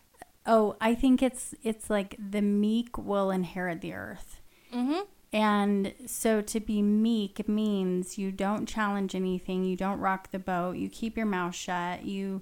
S1: I think it's like the meek will inherit the earth. And so to be meek means you don't challenge anything, you don't rock the boat, you keep your mouth shut, you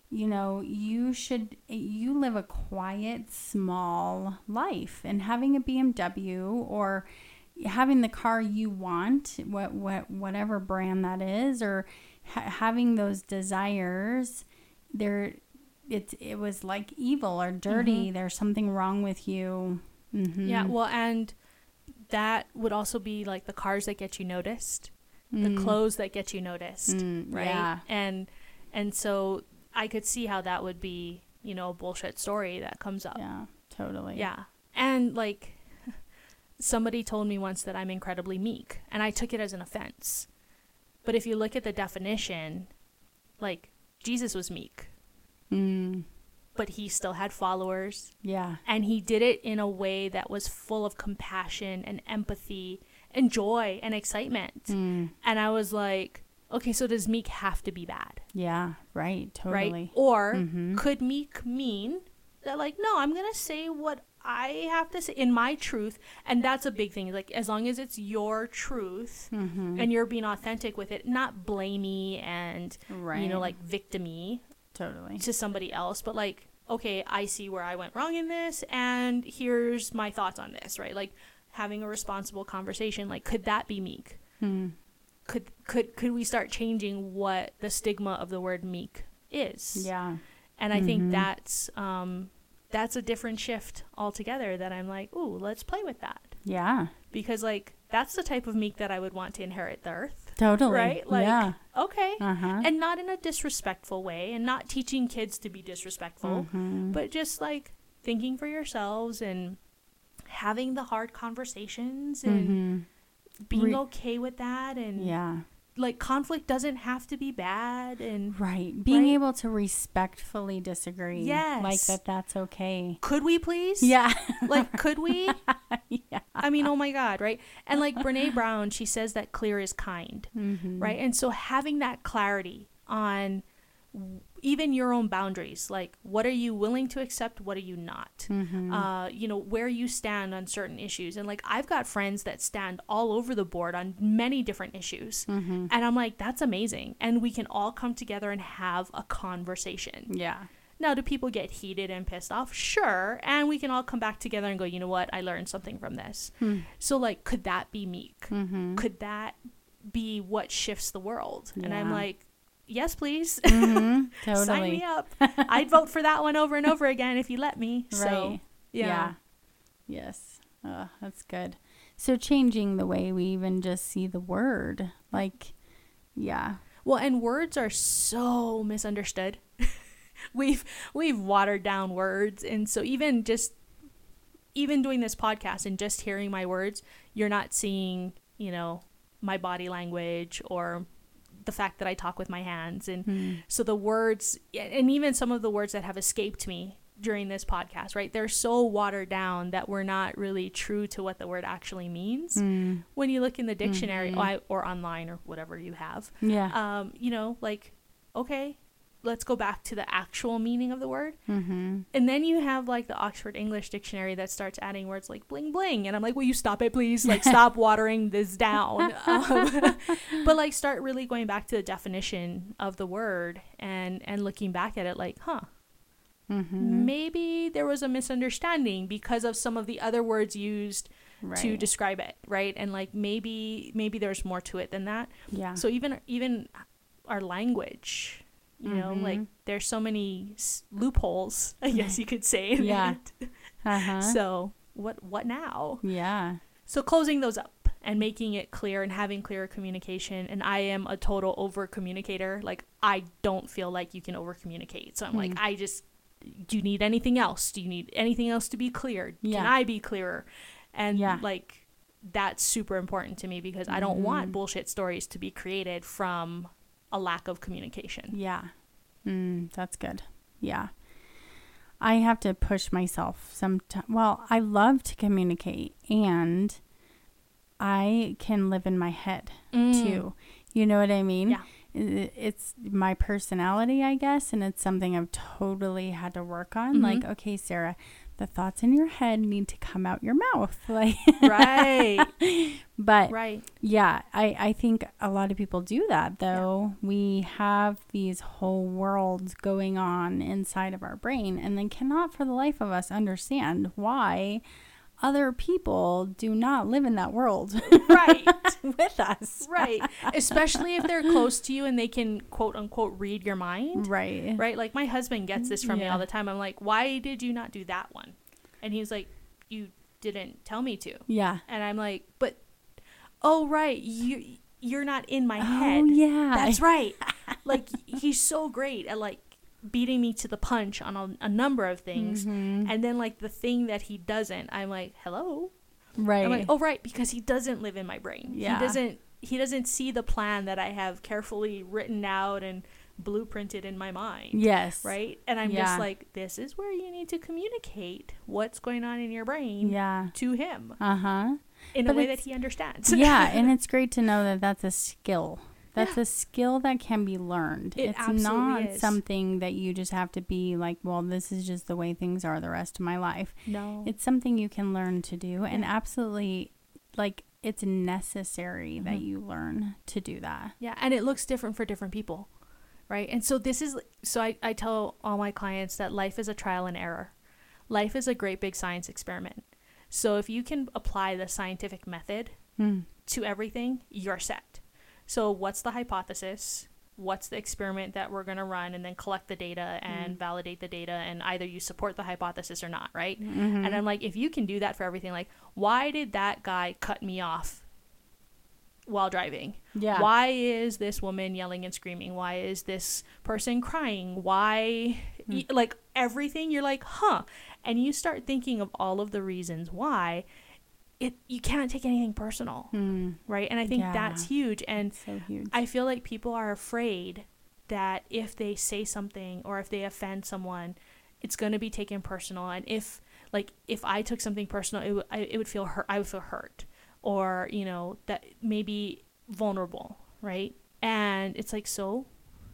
S1: live a quiet, small life. And having a BMW or having the car you want, whatever brand that is, or having those desires, it was like evil or dirty. There's something wrong with you.
S2: Yeah, well, and that would also be like the cars that get you noticed, the clothes that get you noticed, right?
S1: Yeah.
S2: And so I could see how that would be, a bullshit story that comes up.
S1: Yeah, totally.
S2: Yeah. And like somebody told me once that I'm incredibly meek, and I took it as an offense. But if you look at the definition, like Jesus was meek. But he still had followers. Yeah. And he did it in a way that was full of compassion and empathy and joy and excitement. And I was like, okay, so does meek have to be bad?
S1: Yeah, right. Totally.
S2: Right? Or could meek mean that, like, no, I'm going to say what I have to say in my truth. And that's a big thing. Like, as long as it's your truth and you're being authentic with it, not blamey and, like victim-y. Totally. To somebody else, but like, okay, I see where I went wrong in this, and here's my thoughts on this, right? Like having a responsible conversation. Like, could that be meek? Could we start changing what the stigma of the word meek is? Yeah. And I think that's a different shift altogether. That I'm like, ooh, let's play with that. Yeah. Because like that's the type of meek that I would want to inherit the earth. Totally. Right? Like, okay. And not in a disrespectful way, and not teaching kids to be disrespectful, but just like thinking for yourselves and having the hard conversations and being okay with that. And like conflict doesn't have to be bad, and
S1: being able to respectfully disagree.
S2: Yes.
S1: Like that's okay.
S2: Could we please?
S1: Yeah.
S2: Like, could we?
S1: Yeah.
S2: I mean, oh my God, right? And like Brene Brown, she says that clear is kind, right? And so having that clarity on even your own boundaries, like what are you willing to accept, what are you not, you know, where you stand on certain issues. And like I've got friends that stand all over the board on many different issues, and I'm like, that's amazing, and we can all come together and have a conversation.
S1: Yeah.
S2: Now, do people get heated and pissed off? Sure. And we can all come back together and go, you know what, I learned something from this. So like, could that be meek? Could that be what shifts the world? And I'm like, yes, please.
S1: Totally.
S2: Sign me up. I'd vote for that one over and over again if you let me.
S1: Right.
S2: So, yeah.
S1: Yes. Oh, that's good. So changing the way we even just see the word, like, yeah.
S2: Well, and words are so misunderstood. We've watered down words. And so even doing this podcast and just hearing my words, you're not seeing, you know, my body language or the fact that I talk with my hands. And so the words, and even some of the words that have escaped me during this podcast, right, they're so watered down that we're not really true to what the word actually means. When you look in the dictionary or online or whatever you have, you know, like, okay, let's go back to the actual meaning of the word. And then you have like the Oxford English Dictionary that starts adding words like bling bling, and I'm like, will you stop it, please? Like, stop watering this down. But like, start really going back to the definition of the word and looking back at it like, maybe there was a misunderstanding because of some of the other words used to describe it, right? And like, maybe there's more to it than that. So even our language, you know, like there's so many loopholes, I guess you could say. So what now? So closing those up and making it clear and having clearer communication. And I am a total over communicator. Like, I don't feel like you can over communicate. So I'm like, do you need anything else? Do you need anything else to be clear? Can I be clearer? And like, that's super important to me because I don't want bullshit stories to be created from a lack of communication.
S1: That's good. I have to push myself sometimes. Well, I love to communicate, and I can live in my head too. You know what I mean? It's my personality, I guess, and it's something I've totally had to work on. Like, okay, Sarah, the thoughts in your head need to come out your mouth. Like, But yeah, I think a lot of people do that, though. We have these whole worlds going on inside of our brain, and then cannot for the life of us understand why other people do not live in that world with us.
S2: Especially if they're close to you and they can quote unquote read your mind. Like, my husband gets this from me all the time. I'm like, why did you not do that one? And he's like, you didn't tell me to. And I'm like, but you're not in my head. That's right. Like, he's so great at like beating me to the punch on a number of things, and then like the thing that he doesn't, I'm like, hello. I'm like, because he doesn't live in my brain. He doesn't see the plan that I have carefully written out and blueprinted in my mind. And I'm just like, this is where you need to communicate what's going on in your brain to him in a way that he understands.
S1: And it's great to know that that's a skill. That's a skill that can be learned. It's not something that you just have to be like, well, this is just the way things are the rest of my life.
S2: No.
S1: It's something you can learn to do. And absolutely, like, it's necessary that you learn to do that.
S2: And it looks different for different people, right? And so I tell all my clients that life is a trial and error. Life is a great big science experiment. So if you can apply the scientific method to everything, you're set. So what's the hypothesis? What's the experiment that we're going to run, and then collect the data and validate the data, and either you support the hypothesis or not, right? And I'm like, if you can do that for everything, like, why did that guy cut me off while driving? Why is this woman yelling and screaming? Why is this person crying? Why? Like, everything, you're like, and you start thinking of all of the reasons why. you can't take anything personal, right? And I think that's huge. And
S1: so huge.
S2: I feel like people are afraid that if they say something or if they offend someone, it's going to be taken personal. And if I took something personal, it would feel hurt. I would feel hurt, or, you know, that maybe vulnerable, right? And it's like, so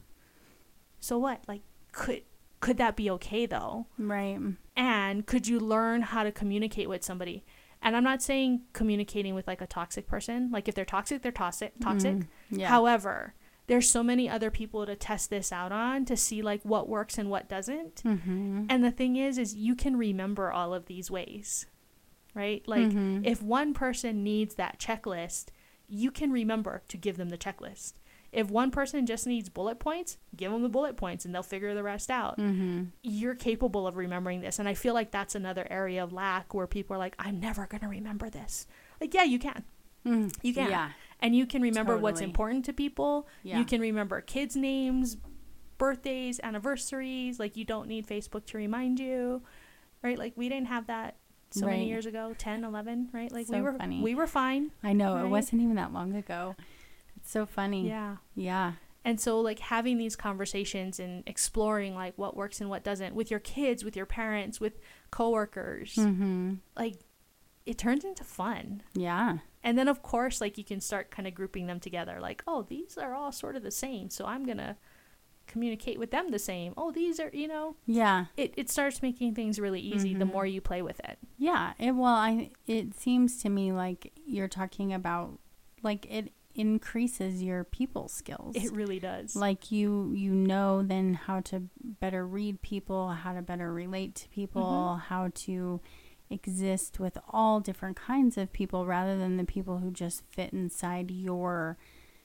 S2: what? Like, could that be okay though?
S1: Right.
S2: And could you learn how to communicate with somebody? And I'm not saying communicating with like a toxic person. Like, if they're toxic, they're toxic.
S1: Yeah.
S2: However, there's so many other people to test this out on, to see like what works and what doesn't. And the thing is you can remember all of these ways, right? Like, if one person needs that checklist, you can remember to give them the checklist. If one person just needs bullet points, give them the bullet points and they'll figure the rest out. You're capable of remembering this. And I feel like that's another area of lack where people are like, I'm never going to remember this. Like, yeah, you can. You can.
S1: Yeah.
S2: And you can remember what's important to people.
S1: Yeah.
S2: You can remember kids' names, birthdays, anniversaries. Like, you don't need Facebook to remind you, right? Like, we didn't have that so many years ago, 10, 11, right? Like,
S1: so funny.
S2: We were fine.
S1: I know.
S2: Right?
S1: It wasn't even that long ago. It's so funny.
S2: Yeah.
S1: Yeah.
S2: And so, like, having these conversations and exploring like what works and what doesn't with your kids, with your parents, with coworkers, like, it turns into fun.
S1: Yeah.
S2: And then, of course, like, you can start kind of grouping them together. Like, oh, these are all sort of the same, so I'm going to communicate with them the same. Oh, these are, you know.
S1: Yeah.
S2: It starts making things really easy the more you play with it.
S1: Yeah. It seems to me like you're talking about, like, it increases your people skills.
S2: It really does.
S1: Like, you know then how to better read people, how to better relate to people, how to exist with all different kinds of people rather than the people who just fit inside your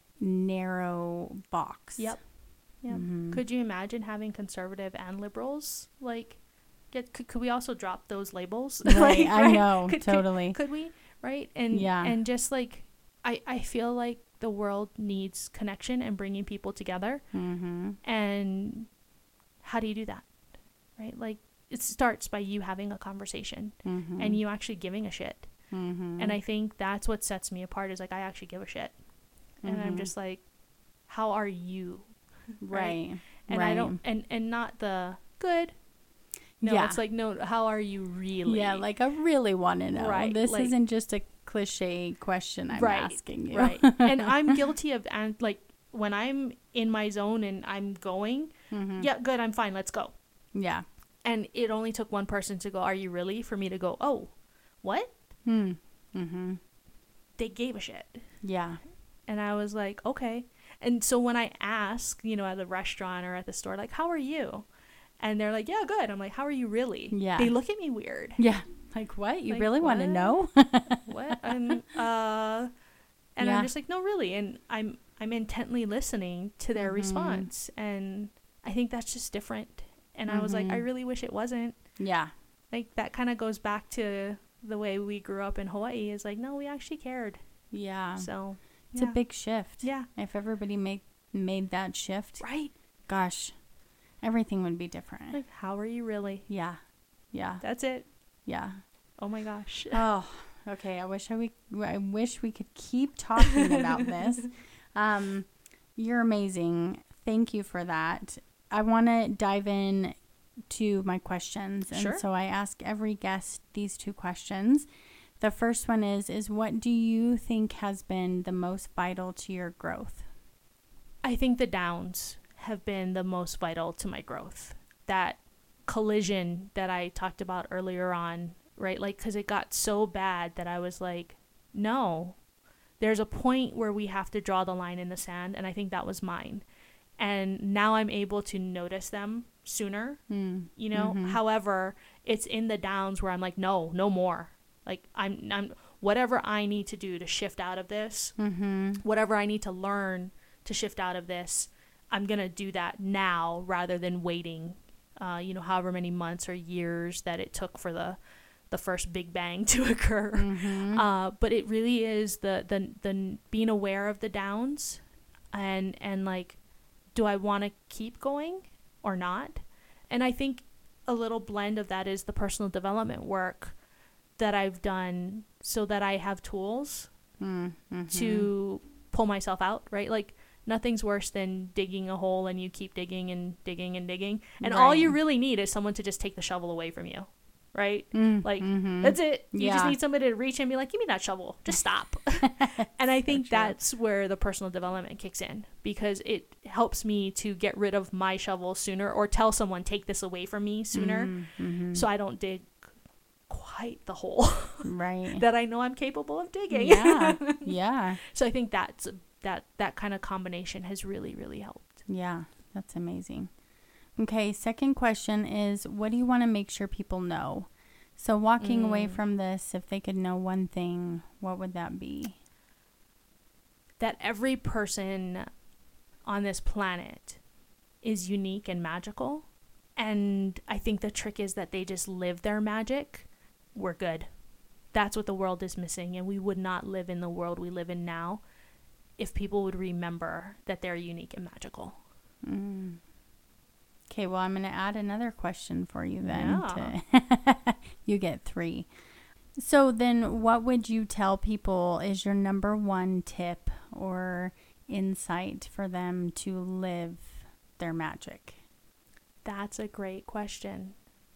S1: narrow box.
S2: Yep. Could you imagine having conservative and liberals? Like, could we also drop those labels?
S1: Right.
S2: Like,
S1: I know. Totally.
S2: Could we? Right. And and just like, I feel like the world needs connection and bringing people together. And how do you do that? Right? Like, it starts by you having a conversation and you actually giving a shit. And I think that's what sets me apart, is like, I actually give a shit. And I'm just like, how are you?
S1: Right.
S2: And I don't, and not the good. No, it's like, no, how are you really?
S1: Yeah, like, I really want to know.
S2: Right.
S1: This
S2: like,
S1: isn't just a cliche question I'm asking you.
S2: Right. And I'm guilty of, and like, when I'm in my zone and I'm going, yeah, good, I'm fine, let's go.
S1: Yeah.
S2: And it only took one person to go, are you really? For me to go, oh, what? They gave a shit.
S1: Yeah.
S2: And I was like, okay. And so when I ask, you know, at the restaurant or at the store, like, how are you? And they're like, yeah, good. I'm like, how are you really?
S1: Yeah.
S2: They look at me weird.
S1: Yeah. Like, what? You
S2: like,
S1: really want to know?
S2: What? And I'm just like, no, really. And I'm intently listening to their response. And I think that's just different. And I was like, I really wish it wasn't.
S1: Yeah.
S2: Like, that kind of goes back to the way we grew up in Hawaii, is like, no, we actually cared.
S1: Yeah.
S2: So
S1: it's a big shift.
S2: Yeah.
S1: If everybody made that shift.
S2: Right.
S1: Gosh, everything would be different.
S2: Like, how are you really?
S1: Yeah. Yeah.
S2: That's it.
S1: Yeah.
S2: Oh my gosh.
S1: Oh, okay. I wish we could keep talking about this. You're amazing. Thank you for that. I want to dive in to my questions. And
S2: sure.
S1: So I ask every guest these two questions. The first one is what do you think has been the most vital to your growth?
S2: I think the downs have been the most vital to my growth. That collision that I talked about earlier on, right? Like, because it got so bad that I was like, no, there's a point where we have to draw the line in the sand. And I think that was mine. And now I'm able to notice them sooner, you know. However, it's in the downs where I'm like, no more. Like, I'm whatever I need to do to shift out of this, whatever I need to learn to shift out of this, I'm going to do that now rather than waiting, you know, however many months or years that it took for the first big bang to occur. But it really is the being aware of the downs and like, do I want to keep going or not? And I think a little blend of that is the personal development work that I've done so that I have tools to pull myself out, right? Like, nothing's worse than digging a hole and you keep digging and digging and digging. And all you really need is someone to just take the shovel away from you, right? That's it. You just need somebody to reach in and be like, give me that shovel. Just stop. And I think that's where the personal development kicks in, because it helps me to get rid of my shovel sooner, or tell someone, take this away from me sooner, so I don't dig quite the hole that I know I'm capable of digging. So I think that kind of combination has really, really helped.
S1: Yeah, that's amazing. Okay, second question is, what do you want to make sure people know? So walking away from this, if they could know one thing, what would that be?
S2: That every person on this planet is unique and magical. And I think the trick is that they just live their magic. We're good. That's what the world is missing. And we would not live in the world we live in now if people would remember that they're unique and magical.
S1: Okay, well, I'm going to add another question for you then. You get 3. So then what would you tell people is your number one tip or insight for them to live their magic?
S2: That's a great question.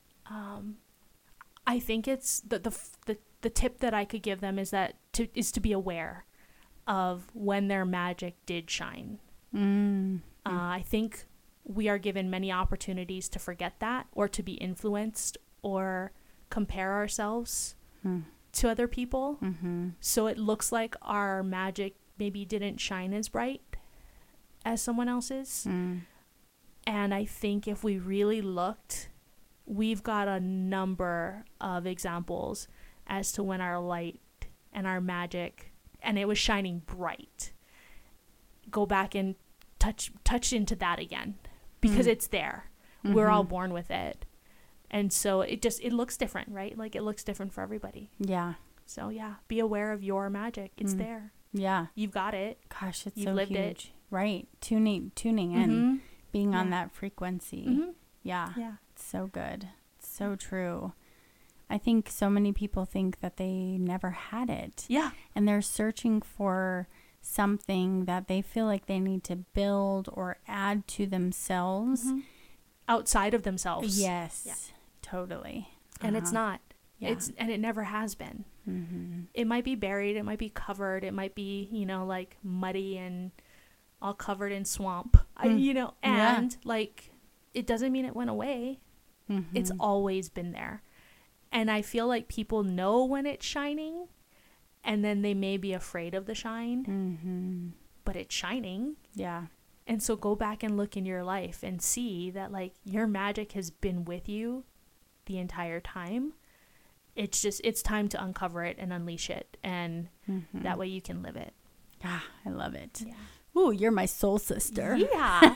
S2: I think it's the tip that I could give them is to be aware of when their magic did shine. I think we are given many opportunities to forget that, or to be influenced or compare ourselves to other people. So it looks like our magic maybe didn't shine as bright as someone else's. And I think if we really looked, we've got a number of examples as to when our light and our magic, and it was shining bright. Go back and touch into that again, because it's there. We're all born with it. And so it looks different, right? Like, it looks different for everybody. Yeah. So yeah, be aware of your magic. It's there. Yeah. You've got it.
S1: Gosh, it's so lived huge. It. Right. Tuning in, being on that frequency. Yeah. It's so good. It's so true. I think so many people think that they never had it. Yeah. And they're searching for something that they feel like they need to build or add to themselves.
S2: Outside of themselves.
S1: Yes. Yeah. Totally.
S2: And it's not. Yeah. And it never has been. It might be buried. It might be covered. It might be, like muddy and all covered in swamp, and like, it doesn't mean it went away. It's always been there. And I feel like people know when it's shining, and then they may be afraid of the shine, but it's shining. Yeah. And so go back and look in your life and see that, like, your magic has been with you the entire time. It's time to uncover it and unleash it. And that way you can live it.
S1: Ah, I love it. Yeah. Ooh, you're my soul sister.
S2: Yeah.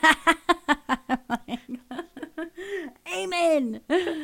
S1: Amen.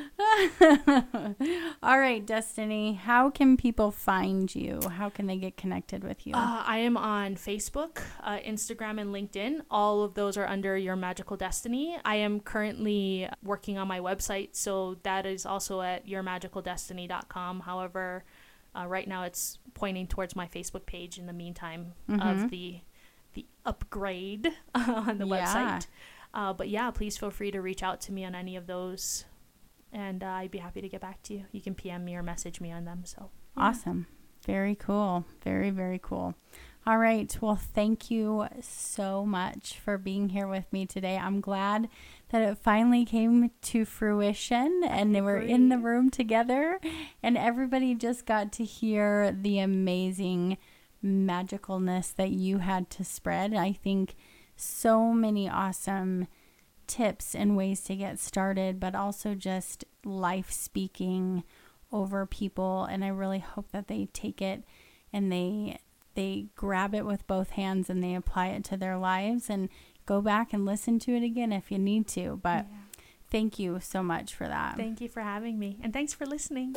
S1: All right, Destiny, how can people find you? How can they get connected with you?
S2: I am on Facebook, Instagram, and LinkedIn. All of those are under Your Magical Destiny. I am currently working on my website, so that is also at yourmagicaldestiny.com. However, right now it's pointing towards my Facebook page in the meantime of the upgrade on the website. But yeah, please feel free to reach out to me on any of those, and I'd be happy to get back to you. You can PM me or message me on them. So
S1: yeah. Awesome. Very cool. Very, very cool. All right. Well, thank you so much for being here with me today. I'm glad that it finally came to fruition and they were in the room together, and everybody just got to hear the amazing magicalness that you had to spread. I think so many awesome tips and ways to get started, but also just life speaking over people. And I really hope that they take it and they grab it with both hands and they apply it to their lives, and go back and listen to it again if you need to. But thank you so much for that.
S2: Thank you for having me, and thanks for listening.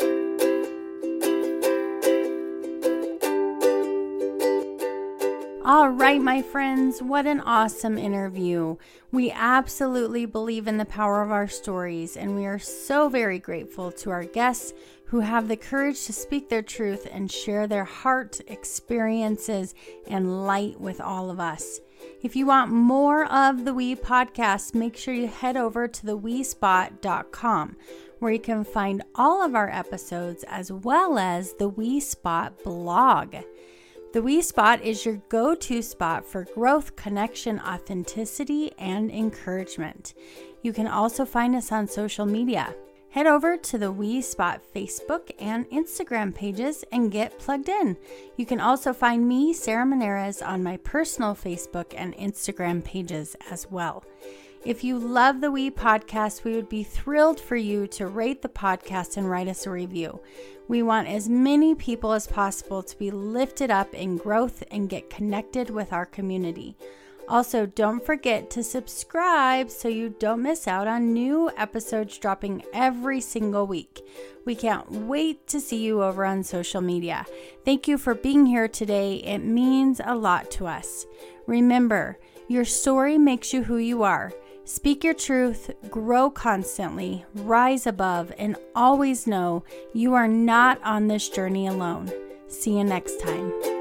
S1: All right, my friends, what an awesome interview. We absolutely believe in the power of our stories, and we are so very grateful to our guests who have the courage to speak their truth and share their heart, experiences, and light with all of us. If you want more of the We Podcast, make sure you head over to theWeSpot.com, where you can find all of our episodes as well as the We Spot blog. The We Spot is your go-to spot for growth, connection, authenticity, and encouragement. You can also find us on social media. Head over to the We Spot Facebook and Instagram pages and get plugged in. You can also find me, Sarah Menares, on my personal Facebook and Instagram pages as well. If you love the We Podcast, we would be thrilled for you to rate the podcast and write us a review. We want as many people as possible to be lifted up in growth and get connected with our community. Also, don't forget to subscribe so you don't miss out on new episodes dropping every single week. We can't wait to see you over on social media. Thank you for being here today. It means a lot to us. Remember, your story makes you who you are. Speak your truth, grow constantly, rise above, and always know you are not on this journey alone. See you next time.